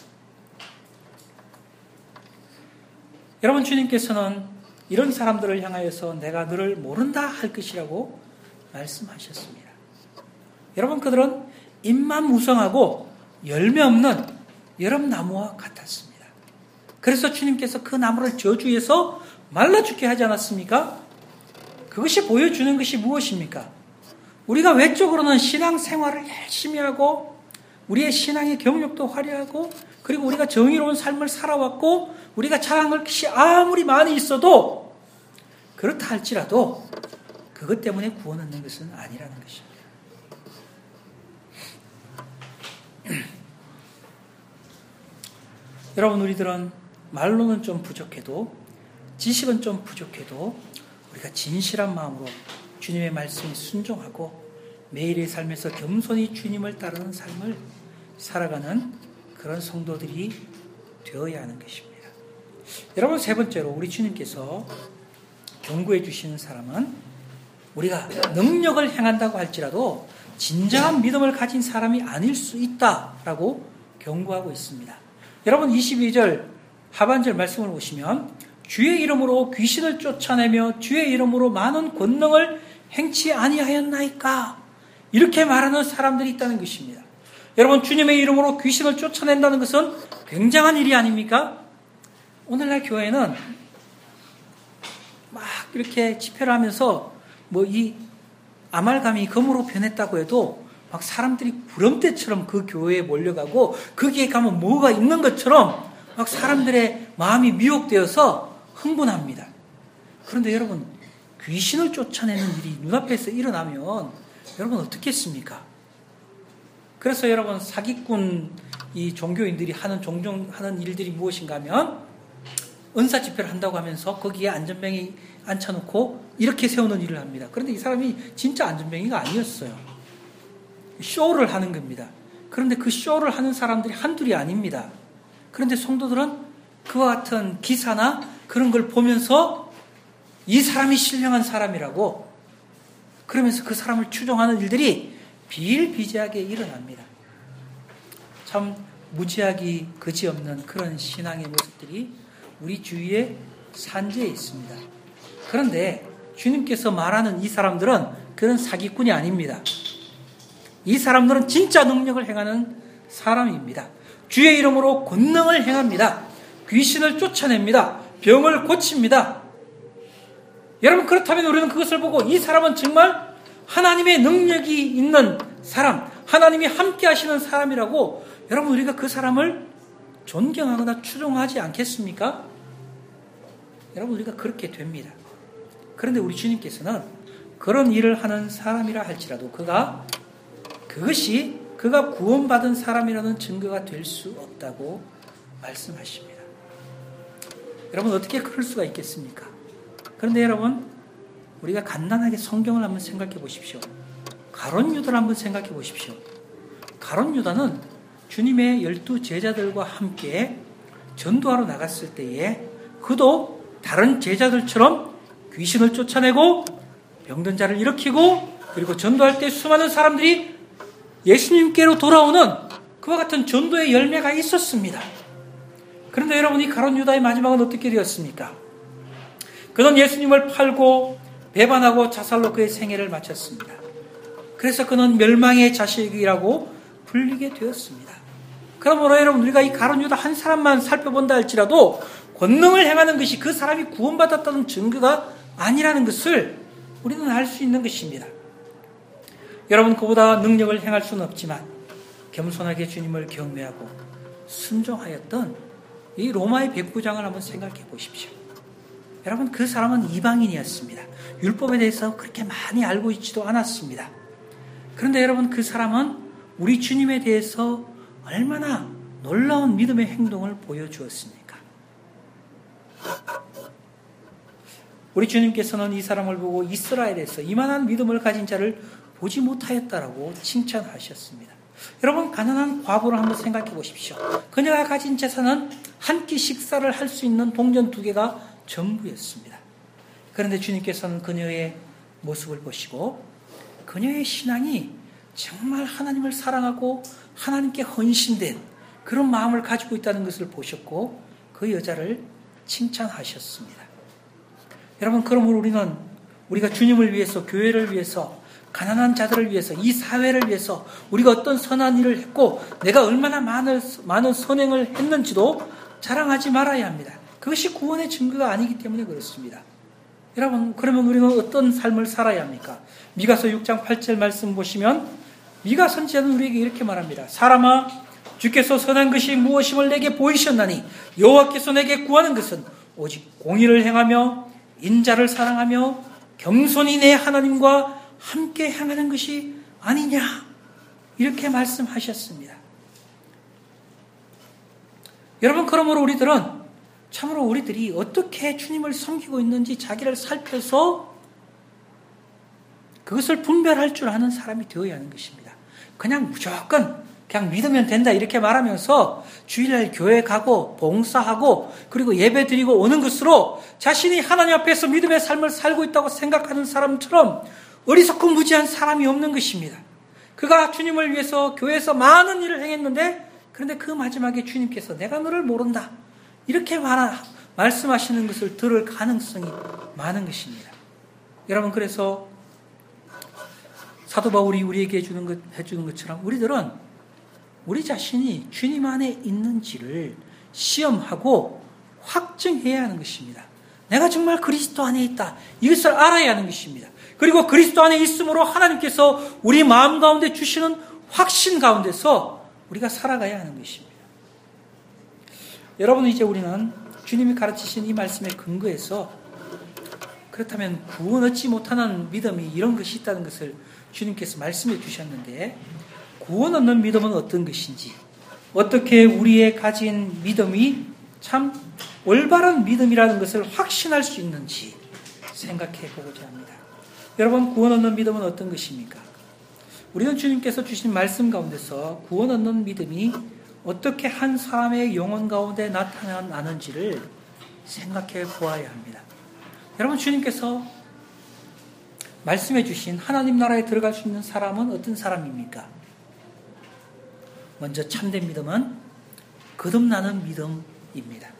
여러분, 주님께서는 이런 사람들을 향하여서 내가 너를 모른다 할 것이라고 말씀하셨습니다. 여러분, 그들은 잎만 무성하고 열매 없는 여름나무와 같았습니다. 그래서 주님께서 그 나무를 저주해서 말라 죽게 하지 않았습니까? 그것이 보여주는 것이 무엇입니까? 우리가 외적으로는 신앙생활을 열심히 하고 우리의 신앙의 경력도 화려하고 그리고 우리가 정의로운 삶을 살아왔고 우리가 자랑할 것이 아무리 많이 있어도 그렇다 할지라도 그것 때문에 구원 얻는 것은 아니라는 것입니다. 여러분, 우리들은 말로는 좀 부족해도 지식은 좀 부족해도 우리가 진실한 마음으로 주님의 말씀에 순종하고 매일의 삶에서 겸손히 주님을 따르는 삶을 살아가는 그런 성도들이 되어야 하는 것입니다. 여러분, 세 번째로 우리 주님께서 경고해 주시는 사람은 우리가 능력을 행한다고 할지라도 진정한 믿음을 가진 사람이 아닐 수 있다라고 경고하고 있습니다. 여러분, 22절 하반절 말씀을 보시면 주의 이름으로 귀신을 쫓아내며 주의 이름으로 많은 권능을 행치 아니하였나이까, 이렇게 말하는 사람들이 있다는 것입니다. 여러분, 주님의 이름으로 귀신을 쫓아낸다는 것은 굉장한 일이 아닙니까? 오늘날 교회는 막 이렇게 집회를 하면서 이 아말감이 금으로 변했다고 해도 막 사람들이 구름대처럼 그 교회에 몰려가고 거기에 가면 뭐가 있는 것처럼 막 사람들의 마음이 미혹되어서 흥분합니다. 그런데 여러분, 귀신을 쫓아내는 일이 눈앞에서 일어나면 여러분 어떻겠습니까? 그래서 여러분, 사기꾼 이 종교인들이 종종 하는 일들이 무엇인가 하면 은사 집회를 한다고 하면서 거기에 안전뱅이 앉혀놓고 이렇게 세우는 일을 합니다. 그런데 이 사람이 진짜 안전뱅이가 아니었어요. 쇼를 하는 겁니다. 그런데 그 쇼를 하는 사람들이 한둘이 아닙니다. 그런데 성도들은 그와 같은 기사나 그런 걸 보면서 이 사람이 신령한 사람이라고 그러면서 그 사람을 추종하는 일들이 비일비재하게 일어납니다. 참 무지하기 그지없는 그런 신앙의 모습들이 우리 주위에 산재해 있습니다. 그런데 주님께서 말하는 이 사람들은 그런 사기꾼이 아닙니다. 이 사람들은 진짜 능력을 행하는 사람입니다. 주의 이름으로 권능을 행합니다. 귀신을 쫓아냅니다. 병을 고칩니다. 여러분, 그렇다면 우리는 그것을 보고 이 사람은 정말 하나님의 능력이 있는 사람, 하나님이 함께 하시는 사람이라고 여러분 우리가 그 사람을 존경하거나 추종하지 않겠습니까? 여러분, 우리가 그렇게 됩니다. 그런데 우리 주님께서는 그런 일을 하는 사람이라 할지라도 그것이 그가 구원받은 사람이라는 증거가 될 수 없다고 말씀하십니다. 여러분, 어떻게 그럴 수가 있겠습니까? 그런데 여러분, 우리가 간단하게 성경을 한번 생각해 보십시오. 가룟 유다를 한번 생각해 보십시오. 가룟 유다는 주님의 12 제자들과 함께 전도하러 나갔을 때에 그도 다른 제자들처럼 귀신을 쫓아내고 병든 자를 일으키고 그리고 전도할 때 수많은 사람들이 예수님께로 돌아오는 그와 같은 전도의 열매가 있었습니다. 그런데 여러분, 이 가룟 유다의 마지막은 어떻게 되었습니까? 그는 예수님을 팔고 배반하고 자살로 그의 생애를 마쳤습니다. 그래서 그는 멸망의 자식이라고 불리게 되었습니다. 그러므로 여러분, 우리가 이 가룟 유다 한 사람만 살펴본다 할지라도 권능을 행하는 것이 그 사람이 구원받았다는 증거가 아니라는 것을 우리는 알 수 있는 것입니다. 여러분, 그보다 능력을 행할 수는 없지만 겸손하게 주님을 경외하고 순종하였던 이 로마의 백부장을 한번 생각해 보십시오. 여러분, 그 사람은 이방인이었습니다. 율법에 대해서 그렇게 많이 알고 있지도 않았습니다. 그런데 여러분, 그 사람은 우리 주님에 대해서 얼마나 놀라운 믿음의 행동을 보여주었습니까? 우리 주님께서는 이 사람을 보고 이스라엘에서 이만한 믿음을 가진 자를 보지 못하였다라고 칭찬하셨습니다. 여러분, 가난한 과부를 한번 생각해 보십시오. 그녀가 가진 재산은 한 끼 식사를 할 수 있는 동전 2개가 전부였습니다. 그런데 주님께서는 그녀의 모습을 보시고 그녀의 신앙이 정말 하나님을 사랑하고 하나님께 헌신된 그런 마음을 가지고 있다는 것을 보셨고 그 여자를 칭찬하셨습니다. 여러분, 그러므로 우리가 주님을 위해서, 교회를 위해서, 가난한 자들을 위해서, 이 사회를 위해서 우리가 어떤 선한 일을 했고 내가 얼마나 많은 선행을 했는지도 자랑하지 말아야 합니다. 그것이 구원의 증거가 아니기 때문에 그렇습니다. 여러분, 그러면 우리는 어떤 삶을 살아야 합니까? 미가서 6장 8절 말씀 보시면 미가 선지자는 우리에게 이렇게 말합니다. 사람아, 주께서 선한 것이 무엇임을 내게 보이셨나니 여호와께서 내게 구하는 것은 오직 공의를 행하며 인자를 사랑하며 겸손히 내 하나님과 함께 행하는 것이 아니냐, 이렇게 말씀하셨습니다. 여러분, 그러므로 우리들이 어떻게 주님을 섬기고 있는지 자기를 살펴서 그것을 분별할 줄 아는 사람이 되어야 하는 것입니다. 그냥 무조건 그냥 믿으면 된다 이렇게 말하면서 주일날 교회 가고 봉사하고 그리고 예배 드리고 오는 것으로 자신이 하나님 앞에서 믿음의 삶을 살고 있다고 생각하는 사람처럼 어리석고 무지한 사람이 없는 것입니다. 그가 주님을 위해서 교회에서 많은 일을 행했는데 그런데 그 마지막에 주님께서 내가 너를 모른다 이렇게 말씀하시는 것을 들을 가능성이 많은 것입니다. 여러분, 그래서 사도 바울이 우리에게 해주는 것처럼 우리들은 우리 자신이 주님 안에 있는지를 시험하고 확증해야 하는 것입니다. 내가 정말 그리스도 안에 있다, 이것을 알아야 하는 것입니다. 그리고 그리스도 안에 있으므로 하나님께서 우리 마음 가운데 주시는 확신 가운데서 우리가 살아가야 하는 것입니다. 여러분, 이제 우리는 주님이 가르치신 이 말씀에 근거해서 그렇다면 구원 얻지 못하는 믿음이 이런 것이 있다는 것을 주님께서 말씀해 주셨는데, 구원 얻는 믿음은 어떤 것인지, 어떻게 우리의 가진 믿음이 참 올바른 믿음이라는 것을 확신할 수 있는지 생각해 보고자 합니다. 여러분, 구원 얻는 믿음은 어떤 것입니까? 우리는 주님께서 주신 말씀 가운데서 구원 얻는 믿음이 어떻게 한 사람의 영혼 가운데 나타나는지를 생각해 보아야 합니다. 여러분, 주님께서 말씀해 주신 하나님 나라에 들어갈 수 있는 사람은 어떤 사람입니까? 먼저 참된 믿음은 거듭나는 믿음입니다.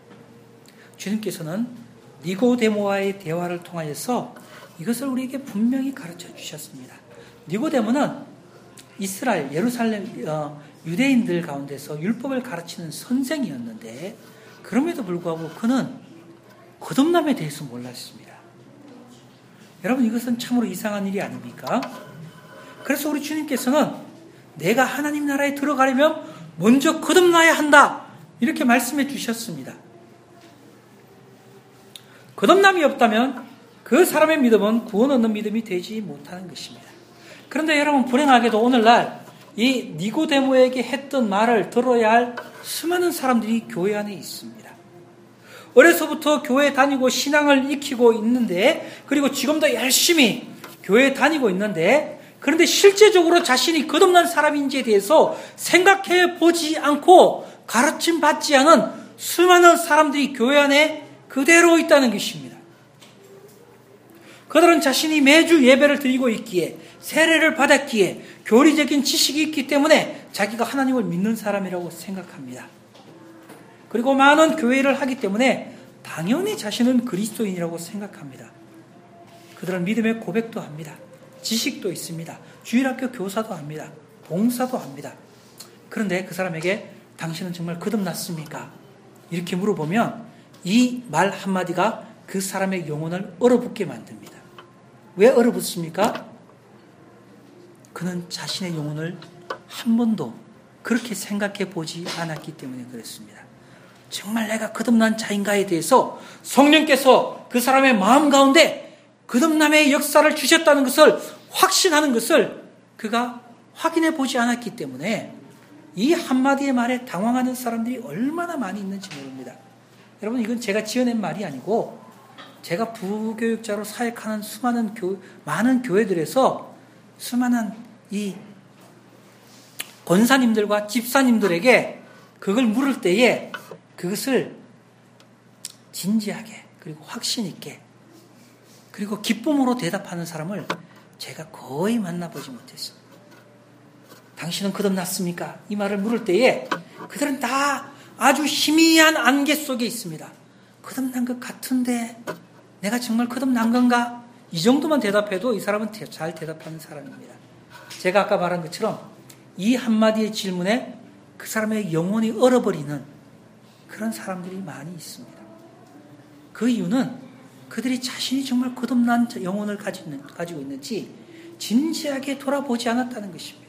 주님께서는 니고데모와의 대화를 통하여서 이것을 우리에게 분명히 가르쳐 주셨습니다. 니고데모는 이스라엘, 예루살렘, 유대인들 가운데서 율법을 가르치는 선생이었는데 그럼에도 불구하고 그는 거듭남에 대해서 몰랐습니다. 여러분, 이것은 참으로 이상한 일이 아닙니까? 그래서 우리 주님께서는 내가 하나님 나라에 들어가려면 먼저 거듭나야 한다, 이렇게 말씀해 주셨습니다. 거듭남이 없다면 그 사람의 믿음은 구원 얻는 믿음이 되지 못하는 것입니다. 그런데 여러분, 불행하게도 오늘날 이 니고데모에게 했던 말을 들어야 할 수많은 사람들이 교회 안에 있습니다. 어려서부터 교회 다니고 신앙을 익히고 있는데, 그리고 지금도 열심히 교회 다니고 있는데, 그런데 실제적으로 자신이 거듭난 사람인지에 대해서 생각해 보지 않고 가르침 받지 않은 수많은 사람들이 교회 안에 그대로 있다는 것입니다. 그들은 자신이 매주 예배를 드리고 있기에, 세례를 받았기에, 교리적인 지식이 있기 때문에 자기가 하나님을 믿는 사람이라고 생각합니다. 그리고 많은 교회를 하기 때문에 당연히 자신은 그리스도인이라고 생각합니다. 그들은 믿음의 고백도 합니다. 지식도 있습니다. 주일학교 교사도 합니다. 봉사도 합니다. 그런데 그 사람에게 당신은 정말 거듭났습니까? 이렇게 물어보면 이 말 한마디가 그 사람의 영혼을 얼어붙게 만듭니다. 왜 얼어붙습니까? 그는 자신의 영혼을 한 번도 그렇게 생각해 보지 않았기 때문에 그렇습니다. 정말 내가 거듭난 자인가에 대해서 성령께서 그 사람의 마음 가운데 거듭남의 역사를 주셨다는 것을 확신하는 것을 그가 확인해 보지 않았기 때문에 이 한마디의 말에 당황하는 사람들이 얼마나 많이 있는지 모릅니다. 여러분, 이건 제가 지어낸 말이 아니고 제가 부교육자로 사역하는 많은 교회들에서 수많은 이 권사님들과 집사님들에게 그걸 물을 때에 그것을 진지하게, 그리고 확신 있게, 그리고 기쁨으로 대답하는 사람을 제가 거의 만나보지 못했습니다. 당신은 거듭났습니까? 이 말을 물을 때에 그들은 다 아주 희미한 안개 속에 있습니다. 거듭난 것 같은데 내가 정말 거듭난 건가? 이 정도만 대답해도 이 사람은 잘 대답하는 사람입니다. 제가 아까 말한 것처럼 이 한마디의 질문에 그 사람의 영혼이 얼어버리는 그런 사람들이 많이 있습니다. 그 이유는 그들이 자신이 정말 거듭난 영혼을 가지고 있는지 진지하게 돌아보지 않았다는 것입니다.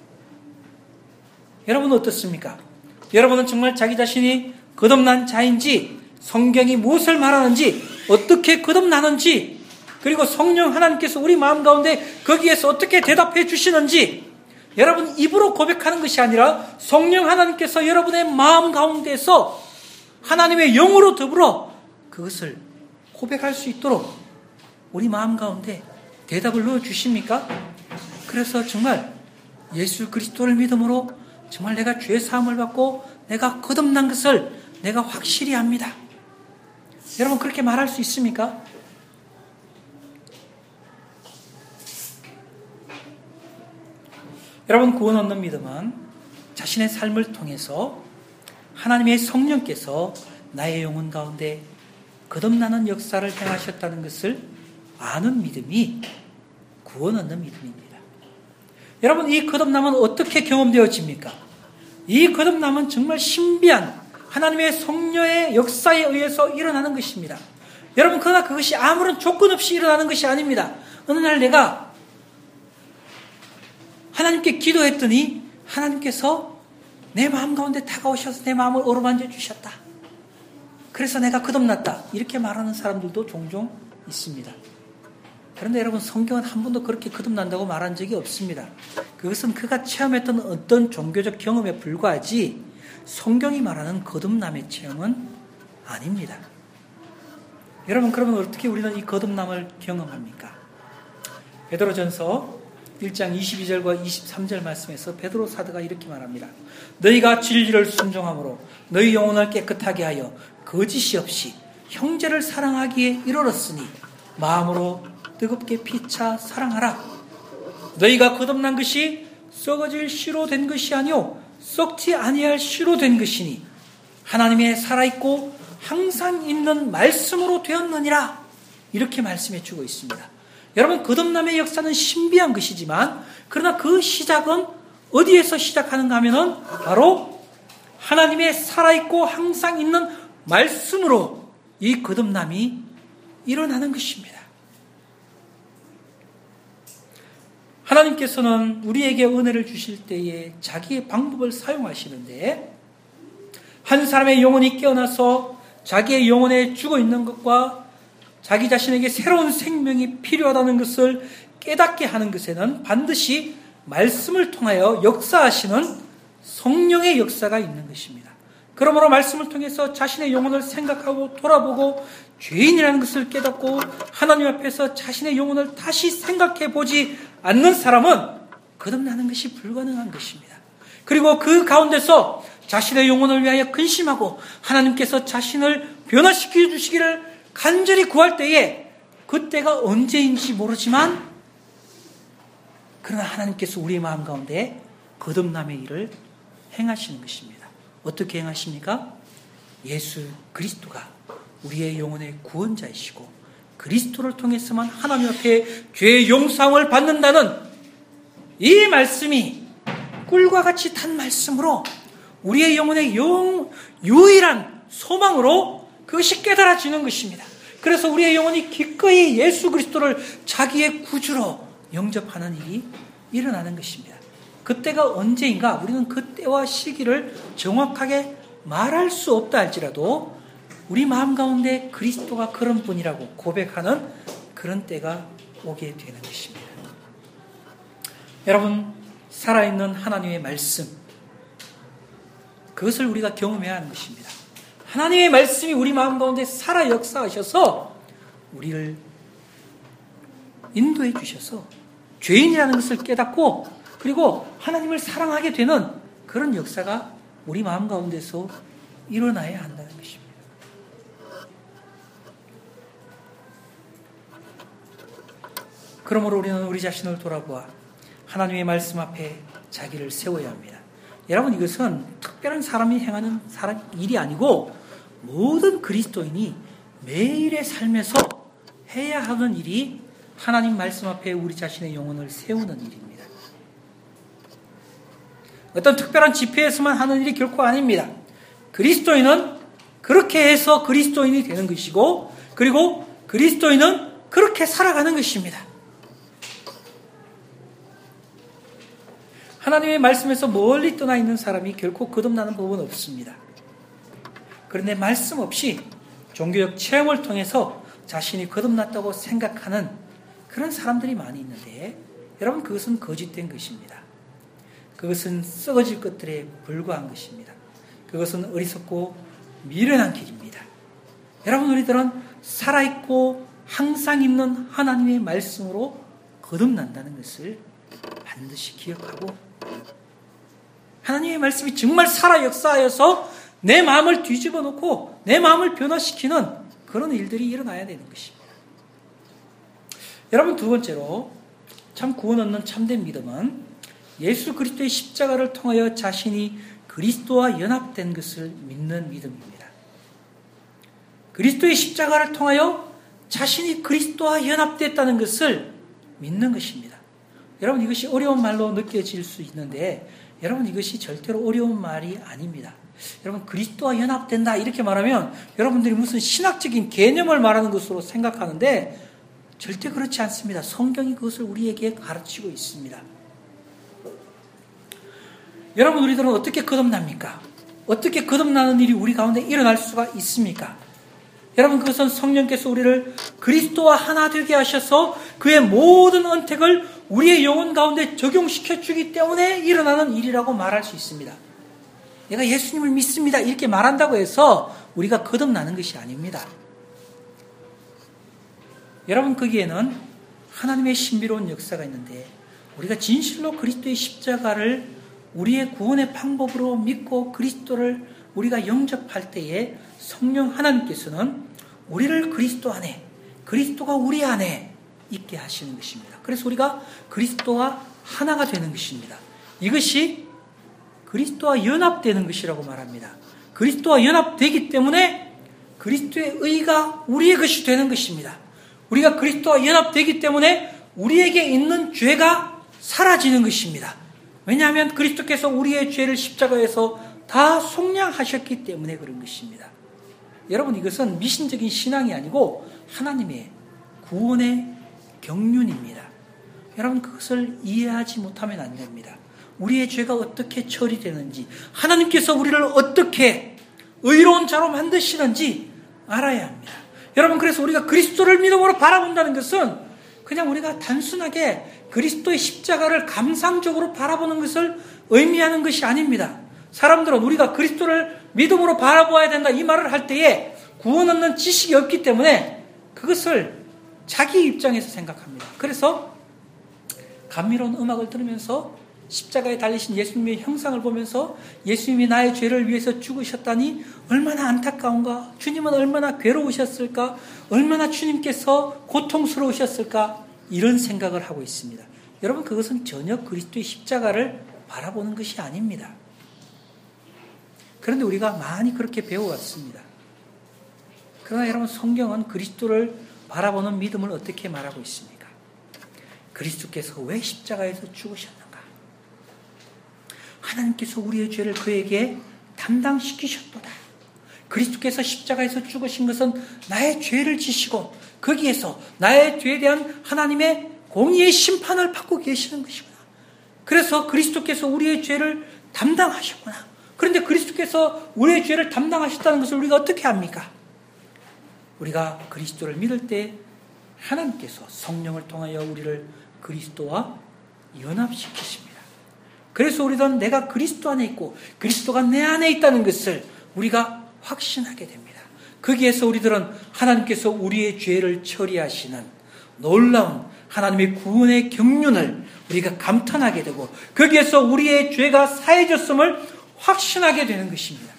여러분은 어떻습니까? 여러분은 정말 자기 자신이 거듭난 자인지, 성경이 무엇을 말하는지, 어떻게 거듭나는지, 그리고 성령 하나님께서 우리 마음 가운데 거기에서 어떻게 대답해 주시는지, 여러분 입으로 고백하는 것이 아니라 성령 하나님께서 여러분의 마음 가운데서 하나님의 영으로 더불어 그것을 고백할 수 있도록 우리 마음 가운데 대답을 넣어 주십니까? 그래서 정말 예수 그리스도를 믿음으로 정말 내가 죄 사함을 받고 내가 거듭난 것을 내가 확실히 압니다. 여러분, 그렇게 말할 수 있습니까? 여러분, 구원 얻는 믿음은 자신의 삶을 통해서 하나님의 성령께서 나의 영혼 가운데 거듭나는 역사를 행하셨다는 것을 아는 믿음이 구원 얻는 믿음입니다. 여러분, 이 거듭남은 어떻게 경험되어집니까? 이 거듭남은 정말 신비한 하나님의 성령의 역사에 의해서 일어나는 것입니다. 여러분, 그러나 그것이 아무런 조건 없이 일어나는 것이 아닙니다. 어느 날 내가 하나님께 기도했더니 하나님께서 내 마음 가운데 다가오셔서 내 마음을 어루만져 주셨다. 그래서 내가 거듭났다. 이렇게 말하는 사람들도 종종 있습니다. 그런데 여러분, 성경은 한 번도 그렇게 거듭난다고 말한 적이 없습니다. 그것은 그가 체험했던 어떤 종교적 경험에 불과하지 성경이 말하는 거듭남의 체험은 아닙니다. 여러분, 그러면 어떻게 우리는 이 거듭남을 경험합니까? 베드로전서 1장 22절과 23절 말씀에서 베드로 사도가 이렇게 말합니다. 너희가 진리를 순종함으로 너희 영혼을 깨끗하게 하여 거짓이 없이 형제를 사랑하기에 이르렀으니 마음으로 뜨겁게 피차 사랑하라. 너희가 거듭난 것이 썩어질 씨로 된 것이 아니요 썩지 아니할 씨로 된 것이니 하나님의 살아있고 항상 있는 말씀으로 되었느니라. 이렇게 말씀해 주고 있습니다. 여러분, 거듭남의 역사는 신비한 것이지만 그러나 그 시작은 어디에서 시작하는가 하면은 바로 하나님의 살아있고 항상 있는 말씀으로 이 거듭남이 일어나는 것입니다. 하나님께서는 우리에게 은혜를 주실 때에 자기의 방법을 사용하시는데, 한 사람의 영혼이 깨어나서 자기의 영혼에 죽어있는 것과 자기 자신에게 새로운 생명이 필요하다는 것을 깨닫게 하는 것에는 반드시 말씀을 통하여 역사하시는 성령의 역사가 있는 것입니다. 그러므로 말씀을 통해서 자신의 영혼을 생각하고 돌아보고 죄인이라는 것을 깨닫고 하나님 앞에서 자신의 영혼을 다시 생각해 보지 않는 사람은 거듭나는 것이 불가능한 것입니다. 그리고 그 가운데서 자신의 영혼을 위하여 근심하고 하나님께서 자신을 변화시켜 주시기를 간절히 구할 때에, 그때가 언제인지 모르지만 그러나 하나님께서 우리의 마음 가운데 거듭남의 일을 행하시는 것입니다. 어떻게 행하십니까? 예수 그리스도가 우리의 영혼의 구원자이시고 그리스도를 통해서만 하나님 앞에 죄의 용서함을 받는다는 이 말씀이 꿀과 같이 단 말씀으로 우리의 영혼의 유일한 소망으로 그것이 깨달아지는 것입니다. 그래서 우리의 영혼이 기꺼이 예수 그리스도를 자기의 구주로 영접하는 일이 일어나는 것입니다. 그때가 언제인가 우리는 그때와 시기를 정확하게 말할 수 없다 할지라도 우리 마음 가운데 그리스도가 그런 분이라고 고백하는 그런 때가 오게 되는 것입니다. 여러분, 살아있는 하나님의 말씀, 그것을 우리가 경험해야 하는 것입니다. 하나님의 말씀이 우리 마음 가운데 살아 역사하셔서 우리를 인도해 주셔서 죄인이라는 것을 깨닫고 그리고 하나님을 사랑하게 되는 그런 역사가 우리 마음 가운데서 일어나야 한다는 것입니다. 그러므로 우리는 우리 자신을 돌아보아 하나님의 말씀 앞에 자기를 세워야 합니다. 여러분, 이것은 특별한 사람이 행하는 일이 아니고 모든 그리스도인이 매일의 삶에서 해야 하는 일이 하나님 말씀 앞에 우리 자신의 영혼을 세우는 일입니다. 어떤 특별한 집회에서만 하는 일이 결코 아닙니다. 그리스도인은 그렇게 해서 그리스도인이 되는 것이고, 그리고 그리스도인은 그렇게 살아가는 것입니다. 하나님의 말씀에서 멀리 떠나 있는 사람이 결코 거듭나는 법은 없습니다. 그런데 말씀 없이 종교적 체험을 통해서 자신이 거듭났다고 생각하는 그런 사람들이 많이 있는데, 여러분, 그것은 거짓된 것입니다. 그것은 썩어질 것들에 불과한 것입니다. 그것은 어리석고 미련한 길입니다. 여러분, 우리들은 살아있고 항상 있는 하나님의 말씀으로 거듭난다는 것을 반드시 기억하고, 하나님의 말씀이 정말 살아 역사하여서 내 마음을 뒤집어 놓고 내 마음을 변화시키는 그런 일들이 일어나야 되는 것입니다. 여러분, 두 번째로 참 구원 얻는 참된 믿음은 예수 그리스도의 십자가를 통하여 자신이 그리스도와 연합된 것을 믿는 믿음입니다. 그리스도의 십자가를 통하여 자신이 그리스도와 연합됐다는 것을 믿는 것입니다. 여러분, 이것이 어려운 말로 느껴질 수 있는데, 여러분, 이것이 절대로 어려운 말이 아닙니다. 여러분, 그리스도와 연합된다 이렇게 말하면 여러분들이 무슨 신학적인 개념을 말하는 것으로 생각하는데 절대 그렇지 않습니다. 성경이 그것을 우리에게 가르치고 있습니다. 여러분, 우리들은 어떻게 거듭납니까? 어떻게 거듭나는 일이 우리 가운데 일어날 수가 있습니까? 여러분, 그것은 성령께서 우리를 그리스도와 하나 되게 하셔서 그의 모든 언택을 우리의 영혼 가운데 적용시켜 주기 때문에 일어나는 일이라고 말할 수 있습니다. 내가 예수님을 믿습니다 이렇게 말한다고 해서 우리가 거듭나는 것이 아닙니다. 여러분, 거기에는 하나님의 신비로운 역사가 있는데, 우리가 진실로 그리스도의 십자가를 우리의 구원의 방법으로 믿고 그리스도를 우리가 영접할 때에 성령 하나님께서는 우리를 그리스도 안에, 그리스도가 우리 안에 있게 하시는 것입니다. 그래서 우리가 그리스도와 하나가 되는 것입니다. 이것이 그리스도와 연합되는 것이라고 말합니다. 그리스도와 연합되기 때문에 그리스도의 의가 우리의 것이 되는 것입니다. 우리가 그리스도와 연합되기 때문에 우리에게 있는 죄가 사라지는 것입니다. 왜냐하면 그리스도께서 우리의 죄를 십자가에서 다 속량하셨기 때문에 그런 것입니다. 여러분, 이것은 미신적인 신앙이 아니고 하나님의 구원의 경륜입니다. 여러분, 그것을 이해하지 못하면 안 됩니다. 우리의 죄가 어떻게 처리되는지, 하나님께서 우리를 어떻게 의로운 자로 만드시는지 알아야 합니다. 여러분, 그래서 우리가 그리스도를 믿음으로 바라본다는 것은 그냥 우리가 단순하게 그리스도의 십자가를 감상적으로 바라보는 것을 의미하는 것이 아닙니다. 사람들은 우리가 그리스도를 믿음으로 바라보아야 된다 이 말을 할 때에 구원 얻는 지식이 없기 때문에 그것을 자기 입장에서 생각합니다. 그래서 감미로운 음악을 들으면서 십자가에 달리신 예수님의 형상을 보면서 예수님이 나의 죄를 위해서 죽으셨다니 얼마나 안타까운가, 주님은 얼마나 괴로우셨을까, 얼마나 주님께서 고통스러우셨을까, 이런 생각을 하고 있습니다. 여러분, 그것은 전혀 그리스도의 십자가를 바라보는 것이 아닙니다. 그런데 우리가 많이 그렇게 배워왔습니다. 그러나 여러분, 성경은 그리스도를 바라보는 믿음을 어떻게 말하고 있습니까? 그리스도께서 왜 십자가에서 죽으셨는가? 하나님께서 우리의 죄를 그에게 담당시키셨도다. 그리스도께서 십자가에서 죽으신 것은 나의 죄를 지시고 거기에서 나의 죄에 대한 하나님의 공의의 심판을 받고 계시는 것이구나. 그래서 그리스도께서 우리의 죄를 담당하셨구나. 그런데 그리스도께서 우리의 죄를 담당하셨다는 것을 우리가 어떻게 압니까? 우리가 그리스도를 믿을 때 하나님께서 성령을 통하여 우리를 그리스도와 연합시키십니다. 그래서 우리는 내가 그리스도 안에 있고 그리스도가 내 안에 있다는 것을 우리가 확신하게 됩니다. 거기에서 우리들은 하나님께서 우리의 죄를 처리하시는 놀라운 하나님의 구원의 경륜을 우리가 감탄하게 되고 거기에서 우리의 죄가 사해졌음을 확신하게 되는 것입니다.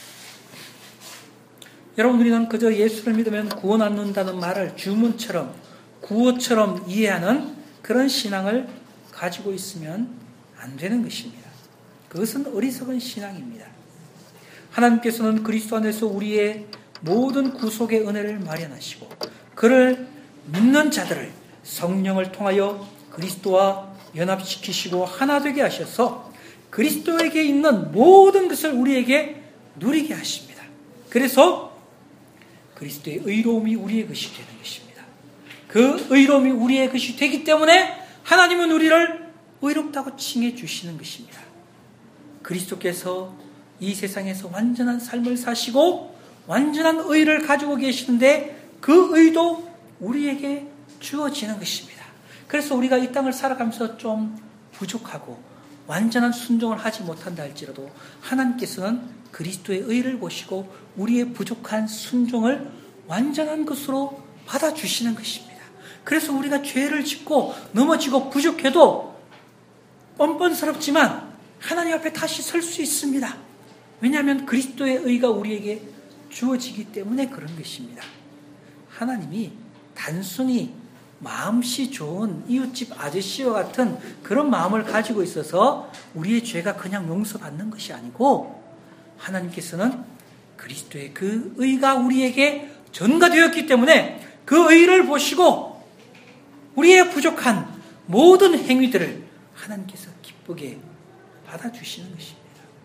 여러분, 우리는 그저 예수를 믿으면 구원 얻는다는 말을 주문처럼 구호처럼 이해하는 그런 신앙을 가지고 있으면 안 되는 것입니다. 그것은 어리석은 신앙입니다. 하나님께서는 그리스도 안에서 우리의 모든 구속의 은혜를 마련하시고 그를 믿는 자들을 성령을 통하여 그리스도와 연합시키시고 하나 되게 하셔서 그리스도에게 있는 모든 것을 우리에게 누리게 하십니다. 그래서 그리스도의 의로움이 우리의 것이 되는 것입니다. 그 의로움이 우리의 것이 되기 때문에 하나님은 우리를 의롭다고 칭해 주시는 것입니다. 그리스도께서 이 세상에서 완전한 삶을 사시고 완전한 의를 가지고 계시는데 그 의도 우리에게 주어지는 것입니다. 그래서 우리가 이 땅을 살아가면서 좀 부족하고 완전한 순종을 하지 못한다 할지라도 하나님께서는 그리스도의 의를 보시고 우리의 부족한 순종을 완전한 것으로 받아주시는 것입니다. 그래서 우리가 죄를 짓고 넘어지고 부족해도 뻔뻔스럽지만 하나님 앞에 다시 설 수 있습니다. 왜냐하면 그리스도의 의가 우리에게 주어지기 때문에 그런 것입니다. 하나님이 단순히 마음씨 좋은 이웃집 아저씨와 같은 그런 마음을 가지고 있어서 우리의 죄가 그냥 용서받는 것이 아니고 하나님께서는 그리스도의 그 의가 우리에게 전가되었기 때문에 그 의를 보시고 우리의 부족한 모든 행위들을 하나님께서 기쁘게 받아주시는 것입니다.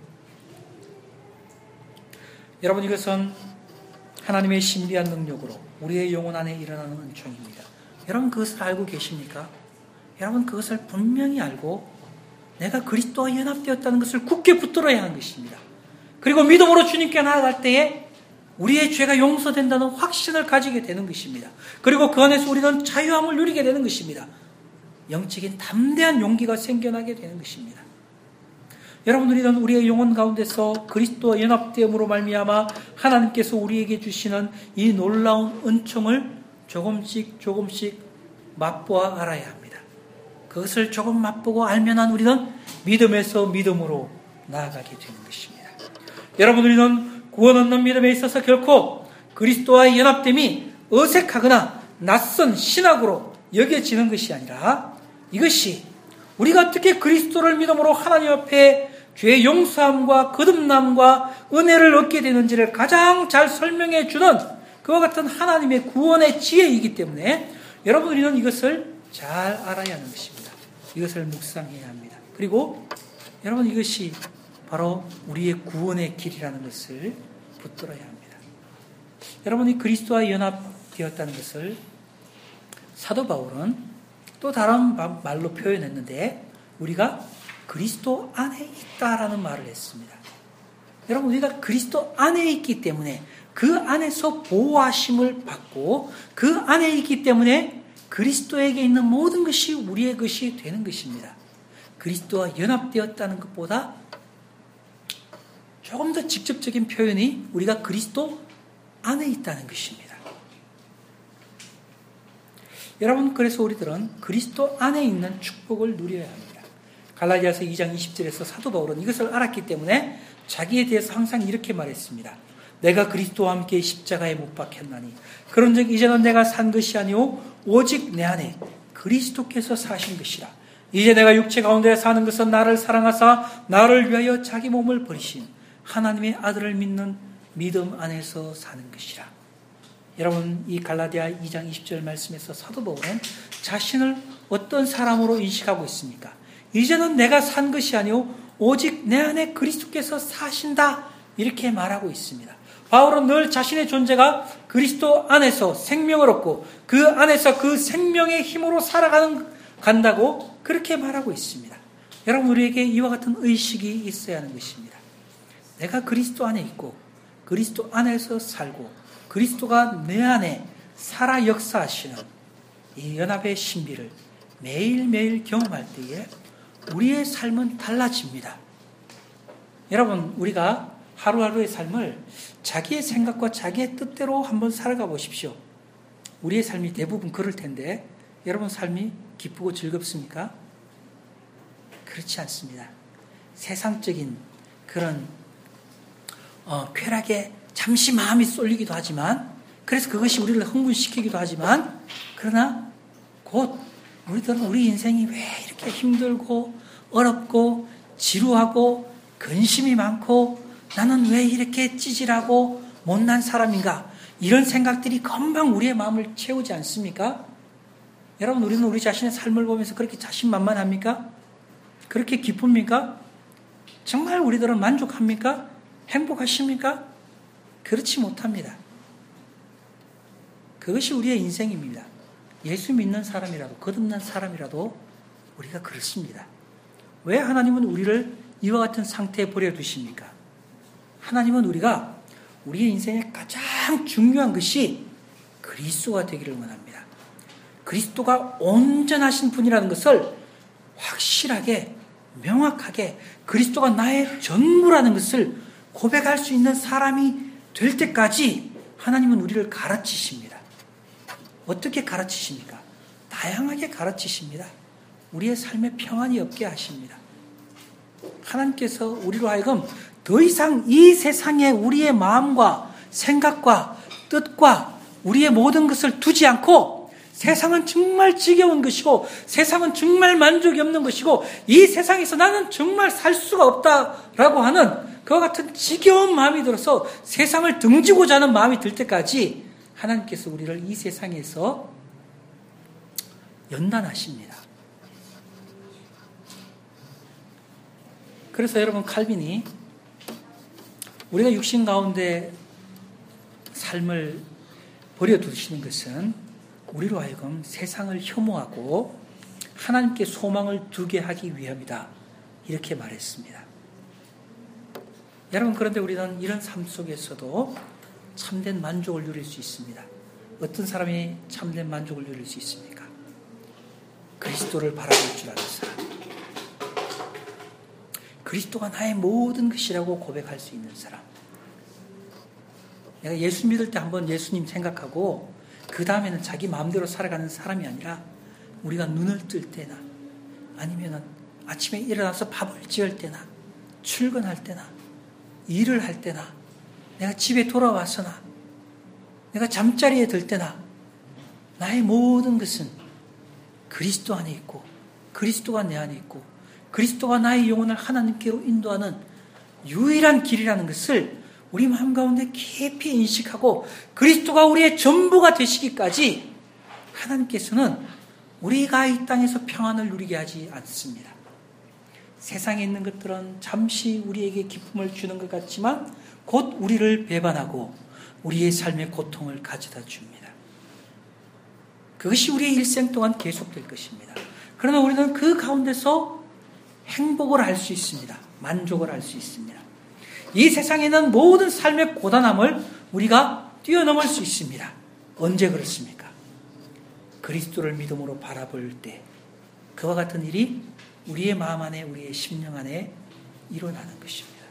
여러분, 이것은 하나님의 신비한 능력으로 우리의 영혼 안에 일어나는 은총입니다. 여러분, 그것을 알고 계십니까? 여러분, 그것을 분명히 알고 내가 그리스도와 연합되었다는 것을 굳게 붙들어야 하는 것입니다. 그리고 믿음으로 주님께 나아갈 때에 우리의 죄가 용서된다는 확신을 가지게 되는 것입니다. 그리고 그 안에서 우리는 자유함을 누리게 되는 것입니다. 영적인 담대한 용기가 생겨나게 되는 것입니다. 여러분, 우리는 우리의 영혼 가운데서 그리스도와 연합되음으로 말미암아 하나님께서 우리에게 주시는 이 놀라운 은총을 조금씩 맛보아 알아야 합니다. 그것을 조금 맛보고 알면 우리는 믿음에서 믿음으로 나아가게 되는 것입니다. 여러분, 우리는 구원 얻는 믿음에 있어서 결코 그리스도와의 연합됨이 어색하거나 낯선 신학으로 여겨지는 것이 아니라 이것이 우리가 어떻게 그리스도를 믿음으로 하나님 앞에 죄의 용서함과 거듭남과 은혜를 얻게 되는지를 가장 잘 설명해 주는 그와 같은 하나님의 구원의 지혜이기 때문에 여러분, 우리는 이것을 잘 알아야 하는 것입니다. 이것을 묵상해야 합니다. 그리고 여러분, 이것이 바로 우리의 구원의 길이라는 것을 붙들어야 합니다. 여러분이 그리스도와 연합되었다는 것을 사도 바울은 또 다른 말로 표현했는데 우리가 그리스도 안에 있다라는 말을 했습니다. 여러분 우리가 그리스도 안에 있기 때문에 그 안에서 보호하심을 받고 그 안에 있기 때문에 그리스도에게 있는 모든 것이 우리의 것이 되는 것입니다. 그리스도와 연합되었다는 것보다 조금 더 직접적인 표현이 우리가 그리스도 안에 있다는 것입니다. 여러분 그래서 우리들은 그리스도 안에 있는 축복을 누려야 합니다. 갈라디아서 2장 20절에서 사도 바울은 이것을 알았기 때문에 자기에 대해서 항상 이렇게 말했습니다. 내가 그리스도와 함께 십자가에 못 박혔나니 그런즉 이제는 내가 산 것이 아니오 오직 내 안에 그리스도께서 사신 것이라. 이제 내가 육체 가운데 사는 것은 나를 사랑하사 나를 위하여 자기 몸을 버리신 하나님의 아들을 믿는 믿음 안에서 사는 것이라. 여러분 이 갈라디아 2장 20절 말씀에서 사도 바울은 자신을 어떤 사람으로 인식하고 있습니까? 이제는 내가 산 것이 아니오 오직 내 안에 그리스도께서 사신다 이렇게 말하고 있습니다. 바울은 늘 자신의 존재가 그리스도 안에서 생명을 얻고 그 안에서 그 생명의 힘으로 살아간다고 그렇게 말하고 있습니다. 여러분 우리에게 이와 같은 의식이 있어야 하는 것입니다. 내가 그리스도 안에 있고 그리스도 안에서 살고 그리스도가 내 안에 살아 역사하시는 이 연합의 신비를 매일매일 경험할 때에 우리의 삶은 달라집니다. 여러분 우리가 하루하루의 삶을 자기의 생각과 자기의 뜻대로 한번 살아가 보십시오. 우리의 삶이 대부분 그럴 텐데 여러분 삶이 기쁘고 즐겁습니까? 그렇지 않습니다. 세상적인 그런 쾌락에 잠시 마음이 쏠리기도 하지만 그래서 그것이 우리를 흥분시키기도 하지만 그러나 곧 우리들은 우리 인생이 왜 이렇게 힘들고 어렵고 지루하고 근심이 많고 나는 왜 이렇게 찌질하고 못난 사람인가 이런 생각들이 금방 우리의 마음을 채우지 않습니까? 여러분 우리는 우리 자신의 삶을 보면서 그렇게 자신만만합니까? 그렇게 기쁩니까? 정말 우리들은 만족합니까? 행복하십니까? 그렇지 못합니다. 그것이 우리의 인생입니다. 예수 믿는 사람이라도 거듭난 사람이라도 우리가 그렇습니다. 왜 하나님은 우리를 이와 같은 상태에 버려두십니까? 하나님은 우리가 우리의 인생의 가장 중요한 것이 그리스도가 되기를 원합니다. 그리스도가 온전하신 분이라는 것을 확실하게 명확하게 그리스도가 나의 전부라는 것을 고백할 수 있는 사람이 될 때까지 하나님은 우리를 가르치십니다. 어떻게 가르치십니까? 다양하게 가르치십니다. 우리의 삶에 평안이 없게 하십니다. 하나님께서 우리로 하여금 더 이상 이 세상에 우리의 마음과 생각과 뜻과 우리의 모든 것을 두지 않고 세상은 정말 지겨운 것이고 세상은 정말 만족이 없는 것이고 이 세상에서 나는 정말 살 수가 없다라고 하는 그와 같은 지겨운 마음이 들어서 세상을 등지고자 하는 마음이 들 때까지 하나님께서 우리를 이 세상에서 연단하십니다. 그래서 여러분 칼빈이 우리가 육신 가운데 삶을 버려두시는 것은 우리로 하여금 세상을 혐오하고 하나님께 소망을 두게 하기 위함이다. 이렇게 말했습니다. 여러분 그런데 우리는 이런 삶 속에서도 참된 만족을 누릴 수 있습니다. 어떤 사람이 참된 만족을 누릴 수 있습니까? 그리스도를 바라볼 줄 아는 사람. 그리스도가 나의 모든 것이라고 고백할 수 있는 사람. 내가 예수 믿을 때 한번 예수님 생각하고 그 다음에는 자기 마음대로 살아가는 사람이 아니라 우리가 눈을 뜰 때나 아니면 아침에 일어나서 밥을 지을 때나 출근할 때나 일을 할 때나 내가 집에 돌아와서나 내가 잠자리에 들 때나 나의 모든 것은 그리스도 안에 있고 그리스도가 내 안에 있고 그리스도가 나의 영혼을 하나님께로 인도하는 유일한 길이라는 것을 우리 마음 가운데 깊이 인식하고 그리스도가 우리의 전부가 되시기까지 하나님께서는 우리가 이 땅에서 평안을 누리게 하지 않습니다. 세상에 있는 것들은 잠시 우리에게 기쁨을 주는 것 같지만 곧 우리를 배반하고 우리의 삶의 고통을 가져다 줍니다. 그것이 우리의 일생 동안 계속될 것입니다. 그러나 우리는 그 가운데서 행복을 할 수 있습니다. 만족을 할 수 있습니다. 이 세상에 있는 모든 삶의 고단함을 우리가 뛰어넘을 수 있습니다. 언제 그렇습니까? 그리스도를 믿음으로 바라볼 때 그와 같은 일이 우리의 마음 안에, 우리의 심령 안에 일어나는 것입니다.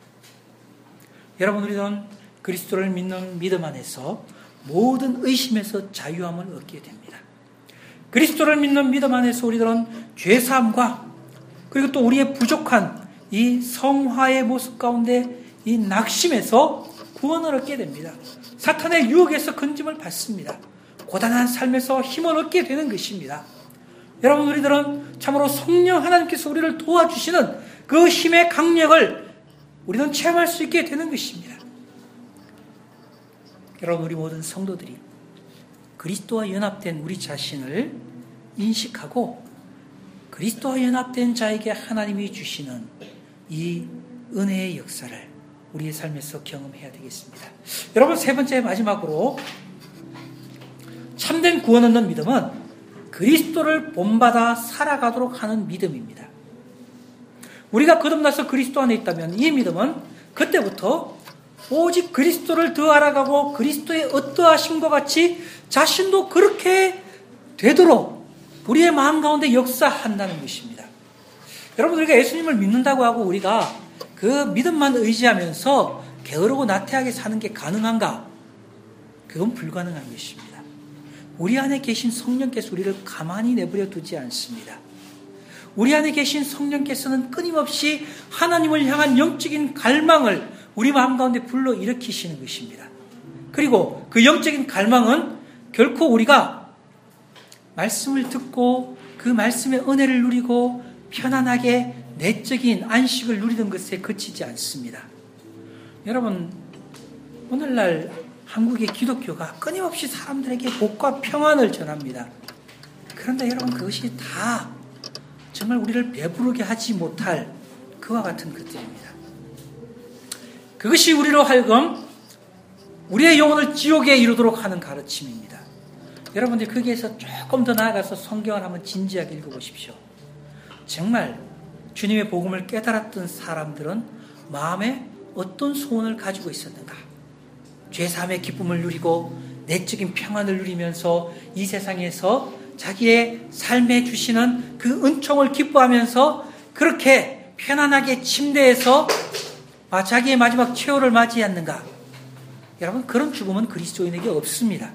여러분, 우리는 그리스도를 믿는 믿음 안에서 모든 의심에서 자유함을 얻게 됩니다. 그리스도를 믿는 믿음 안에서 우리들은 죄사함과 그리고 또 우리의 부족한 이 성화의 모습 가운데 이 낙심에서 구원을 얻게 됩니다. 사탄의 유혹에서 건짐을 받습니다. 고단한 삶에서 힘을 얻게 되는 것입니다. 여러분, 우리들은 참으로 성령 하나님께서 우리를 도와주시는 그 힘의 강력을 우리는 체험할 수 있게 되는 것입니다. 여러분, 우리 모든 성도들이 그리스도와 연합된 우리 자신을 인식하고 그리스도와 연합된 자에게 하나님이 주시는 이 은혜의 역사를 우리의 삶에서 경험해야 되겠습니다. 여러분, 세 번째 마지막으로 참된 구원 얻는 믿음은 그리스도를 본받아 살아가도록 하는 믿음입니다. 우리가 거듭나서 그리스도 안에 있다면 이 믿음은 그때부터 오직 그리스도를 더 알아가고 그리스도의 어떠하심과 같이 자신도 그렇게 되도록 우리의 마음 가운데 역사한다는 것입니다. 여러분, 우리가 예수님을 믿는다고 하고 우리가 그 믿음만 의지하면서 게으르고 나태하게 사는 게 가능한가? 그건 불가능한 것입니다. 우리 안에 계신 성령께서 우리를 가만히 내버려 두지 않습니다. 우리 안에 계신 성령께서는 끊임없이 하나님을 향한 영적인 갈망을 우리 마음 가운데 불러일으키시는 것입니다. 그리고 그 영적인 갈망은 결코 우리가 말씀을 듣고 그 말씀의 은혜를 누리고 편안하게 내적인 안식을 누리는 것에 그치지 않습니다. 여러분, 오늘날 한국의 기독교가 끊임없이 사람들에게 복과 평안을 전합니다. 그런데 여러분, 그것이 다 정말 우리를 배부르게 하지 못할 그와 같은 것들입니다. 그것이 우리로 하여금 우리의 영혼을 지옥에 이르도록 하는 가르침입니다. 여러분들 거기에서 조금 더 나아가서 성경을 한번 진지하게 읽어보십시오. 정말 주님의 복음을 깨달았던 사람들은 마음에 어떤 소원을 가지고 있었는가? 죄사함의 기쁨을 누리고 내적인 평안을 누리면서 이 세상에서 자기의 삶에 주시는 그 은총을 기뻐하면서 그렇게 편안하게 침대에서 자기의 마지막 최후를 맞이했는가? 여러분, 그런 죽음은 그리스도인에게 없습니다.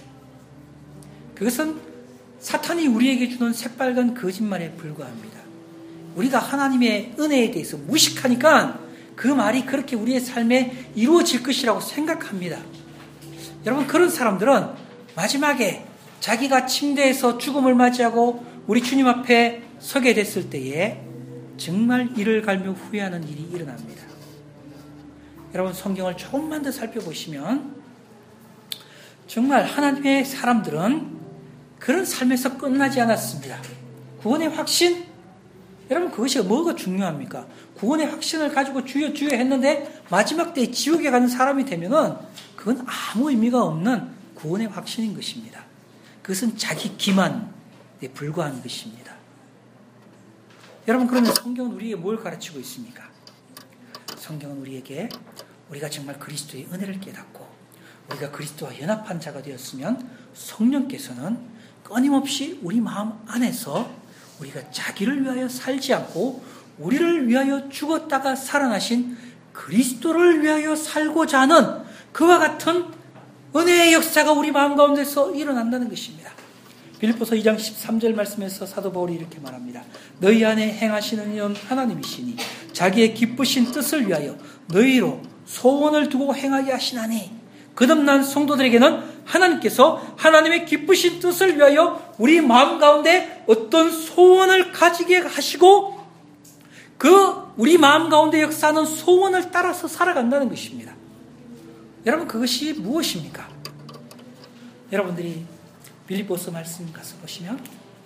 그것은 사탄이 우리에게 주는 새빨간 거짓말에 불과합니다. 우리가 하나님의 은혜에 대해서 무식하니까 그 말이 그렇게 우리의 삶에 이루어질 것이라고 생각합니다. 여러분, 그런 사람들은 마지막에 자기가 침대에서 죽음을 맞이하고 우리 주님 앞에 서게 됐을 때에 정말 이를 갈며 후회하는 일이 일어납니다. 여러분, 성경을 조금만 더 살펴보시면 정말 하나님의 사람들은 그런 삶에서 끝나지 않았습니다. 구원의 확신? 여러분, 그것이 뭐가 중요합니까? 구원의 확신을 가지고 주여 주여 했는데 마지막 때에 지옥에 가는 사람이 되면은 그건 아무 의미가 없는 구원의 확신인 것입니다. 그것은 자기 기만에 불과한 것입니다. 여러분, 그러면 성경은 우리에게 뭘 가르치고 있습니까? 성경은 우리에게 우리가 정말 그리스도의 은혜를 깨닫고 우리가 그리스도와 연합한 자가 되었으면 성령께서는 끊임없이 우리 마음 안에서 우리가 자기를 위하여 살지 않고 우리를 위하여 죽었다가 살아나신 그리스도를 위하여 살고자 하는 그와 같은 은혜의 역사가 우리 마음 가운데서 일어난다는 것입니다. 빌립보서 2장 13절 말씀에서 사도 바울이 이렇게 말합니다. 너희 안에 행하시는 이는 하나님이시니 자기의 기쁘신 뜻을 위하여 너희로 소원을 두고 행하게 하시나니, 거듭난 성도들에게는 하나님께서 하나님의 기쁘신 뜻을 위하여 우리 마음 가운데 어떤 소원을 가지게 하시고 그 우리 마음 가운데 역사하는 소원을 따라서 살아간다는 것입니다. 여러분, 그것이 무엇입니까? 여러분들이 빌립보서 말씀 가서 보시면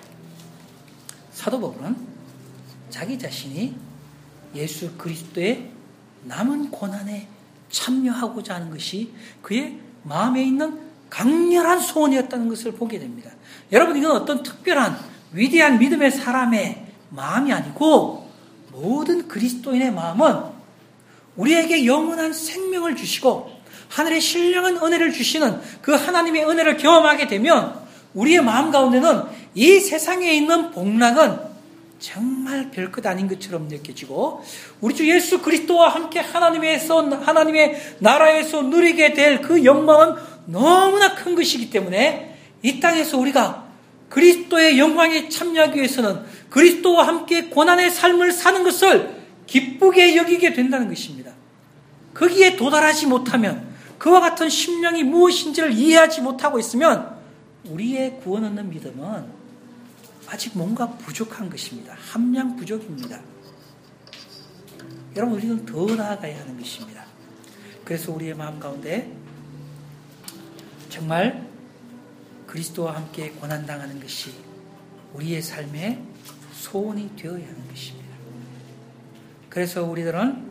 사도 바울은 자기 자신이 예수 그리스도의 남은 고난의 참여하고자 하는 것이 그의 마음에 있는 강렬한 소원이었다는 것을 보게 됩니다. 여러분, 이건 어떤 특별한 위대한 믿음의 사람의 마음이 아니고 모든 그리스도인의 마음은 우리에게 영원한 생명을 주시고 하늘의 신령한 은혜를 주시는 그 하나님의 은혜를 경험하게 되면 우리의 마음 가운데는 이 세상에 있는 복락은 정말 별것 아닌 것처럼 느껴지고 우리 주 예수 그리스도와 함께 하나님의 나라에서 누리게 될 그 영광은 너무나 큰 것이기 때문에 이 땅에서 우리가 그리스도의 영광에 참여하기 위해서는 그리스도와 함께 고난의 삶을 사는 것을 기쁘게 여기게 된다는 것입니다. 거기에 도달하지 못하면 그와 같은 심령이 무엇인지를 이해하지 못하고 있으면 우리의 구원 얻는 믿음은 아직 뭔가 부족한 것입니다. 함량 부족입니다. 여러분, 우리는 더 나아가야 하는 것입니다. 그래서 우리의 마음 가운데 정말 그리스도와 함께 고난당하는 것이 우리의 삶의 소원이 되어야 하는 것입니다. 그래서 우리들은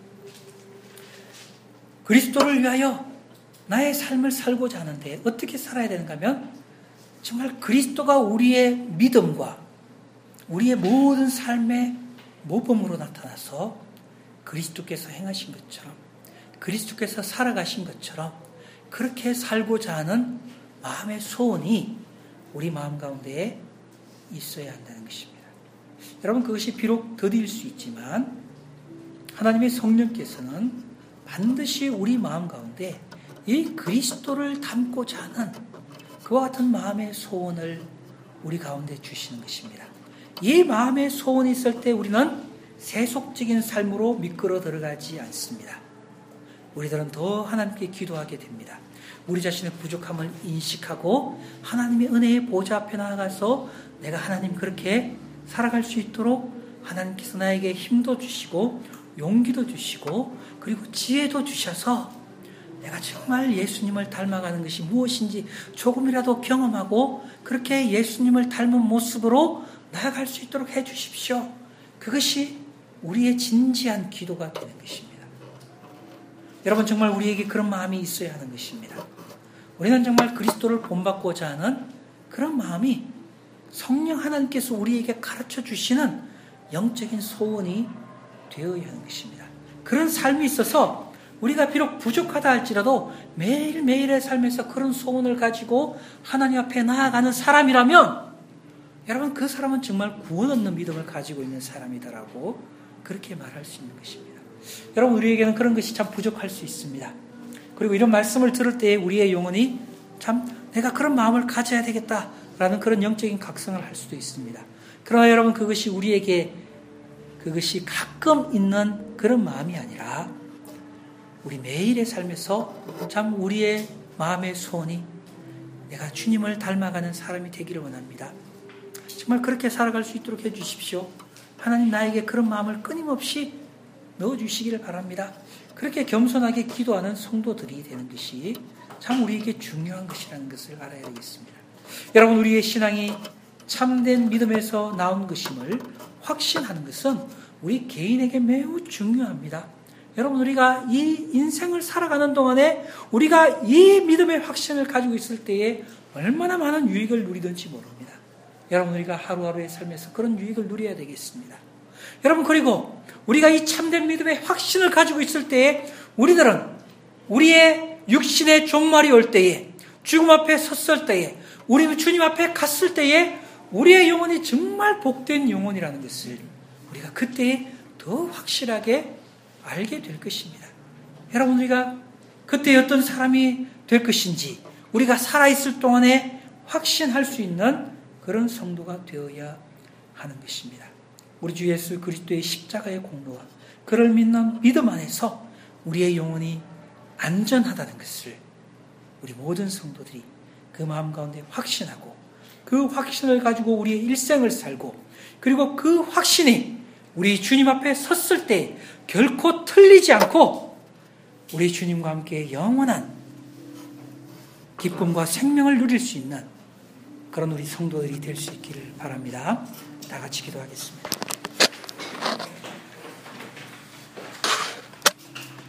그리스도를 위하여 나의 삶을 살고자 하는데 어떻게 살아야 되는가 하면 정말 그리스도가 우리의 믿음과 우리의 모든 삶의 모범으로 나타나서 그리스도께서 행하신 것처럼 그리스도께서 살아가신 것처럼 그렇게 살고자 하는 마음의 소원이 우리 마음 가운데에 있어야 한다는 것입니다. 여러분, 그것이 비록 더딜 수 있지만 하나님의 성령께서는 반드시 우리 마음 가운데 이 그리스도를 담고자 하는 그와 같은 마음의 소원을 우리 가운데 주시는 것입니다. 이 마음의 소원이 있을 때 우리는 세속적인 삶으로 미끄러 들어가지 않습니다. 우리들은 더 하나님께 기도하게 됩니다. 우리 자신의 부족함을 인식하고 하나님의 은혜의 보좌 앞에 나아가서 내가 하나님 그렇게 살아갈 수 있도록 하나님께서 나에게 힘도 주시고 용기도 주시고 그리고 지혜도 주셔서 내가 정말 예수님을 닮아가는 것이 무엇인지 조금이라도 경험하고 그렇게 예수님을 닮은 모습으로 나아갈 수 있도록 해 주십시오. 그것이 우리의 진지한 기도가 되는 것입니다. 여러분, 정말 우리에게 그런 마음이 있어야 하는 것입니다. 우리는 정말 그리스도를 본받고자 하는 그런 마음이 성령 하나님께서 우리에게 가르쳐 주시는 영적인 소원이 되어야 하는 것입니다. 그런 삶이 있어서 우리가 비록 부족하다 할지라도 매일매일의 삶에서 그런 소원을 가지고 하나님 앞에 나아가는 사람이라면 여러분, 그 사람은 정말 구원 얻는 믿음을 가지고 있는 사람이더라고 그렇게 말할 수 있는 것입니다. 여러분, 우리에게는 그런 것이 참 부족할 수 있습니다. 그리고 이런 말씀을 들을 때에 우리의 영혼이 참 내가 그런 마음을 가져야 되겠다라는 그런 영적인 각성을 할 수도 있습니다. 그러나 여러분, 그것이 우리에게 그것이 가끔 있는 그런 마음이 아니라 우리 매일의 삶에서 참 우리의 마음의 소원이 내가 주님을 닮아가는 사람이 되기를 원합니다. 정말 그렇게 살아갈 수 있도록 해주십시오. 하나님, 나에게 그런 마음을 끊임없이 넣어주시기를 바랍니다. 그렇게 겸손하게 기도하는 성도들이 되는 것이 참 우리에게 중요한 것이라는 것을 알아야 되겠습니다. 여러분, 우리의 신앙이 참된 믿음에서 나온 것임을 확신하는 것은 우리 개인에게 매우 중요합니다. 여러분, 우리가 이 인생을 살아가는 동안에 우리가 이 믿음의 확신을 가지고 있을 때에 얼마나 많은 유익을 누리든지 모릅니다. 여러분, 우리가 하루하루의 삶에서 그런 유익을 누려야 되겠습니다. 여러분, 그리고 우리가 이 참된 믿음의 확신을 가지고 있을 때에 우리들은 우리의 육신의 종말이 올 때에 죽음 앞에 섰을 때에 우리 주님 앞에 갔을 때에 우리의 영혼이 정말 복된 영혼이라는 것을 우리가 그때에 더 확실하게 알게 될 것입니다. 여러분, 우리가 그때 어떤 사람이 될 것인지 우리가 살아있을 동안에 확신할 수 있는 그런 성도가 되어야 하는 것입니다. 우리 주 예수 그리스도의 십자가의 공로와 그를 믿는 믿음 안에서 우리의 영혼이 안전하다는 것을 우리 모든 성도들이 그 마음 가운데 확신하고 그 확신을 가지고 우리의 일생을 살고 그리고 그 확신이 우리 주님 앞에 섰을 때 결코 틀리지 않고 우리 주님과 함께 영원한 기쁨과 생명을 누릴 수 있는 그런 우리 성도들이 될 수 있기를 바랍니다. 다 같이 기도하겠습니다.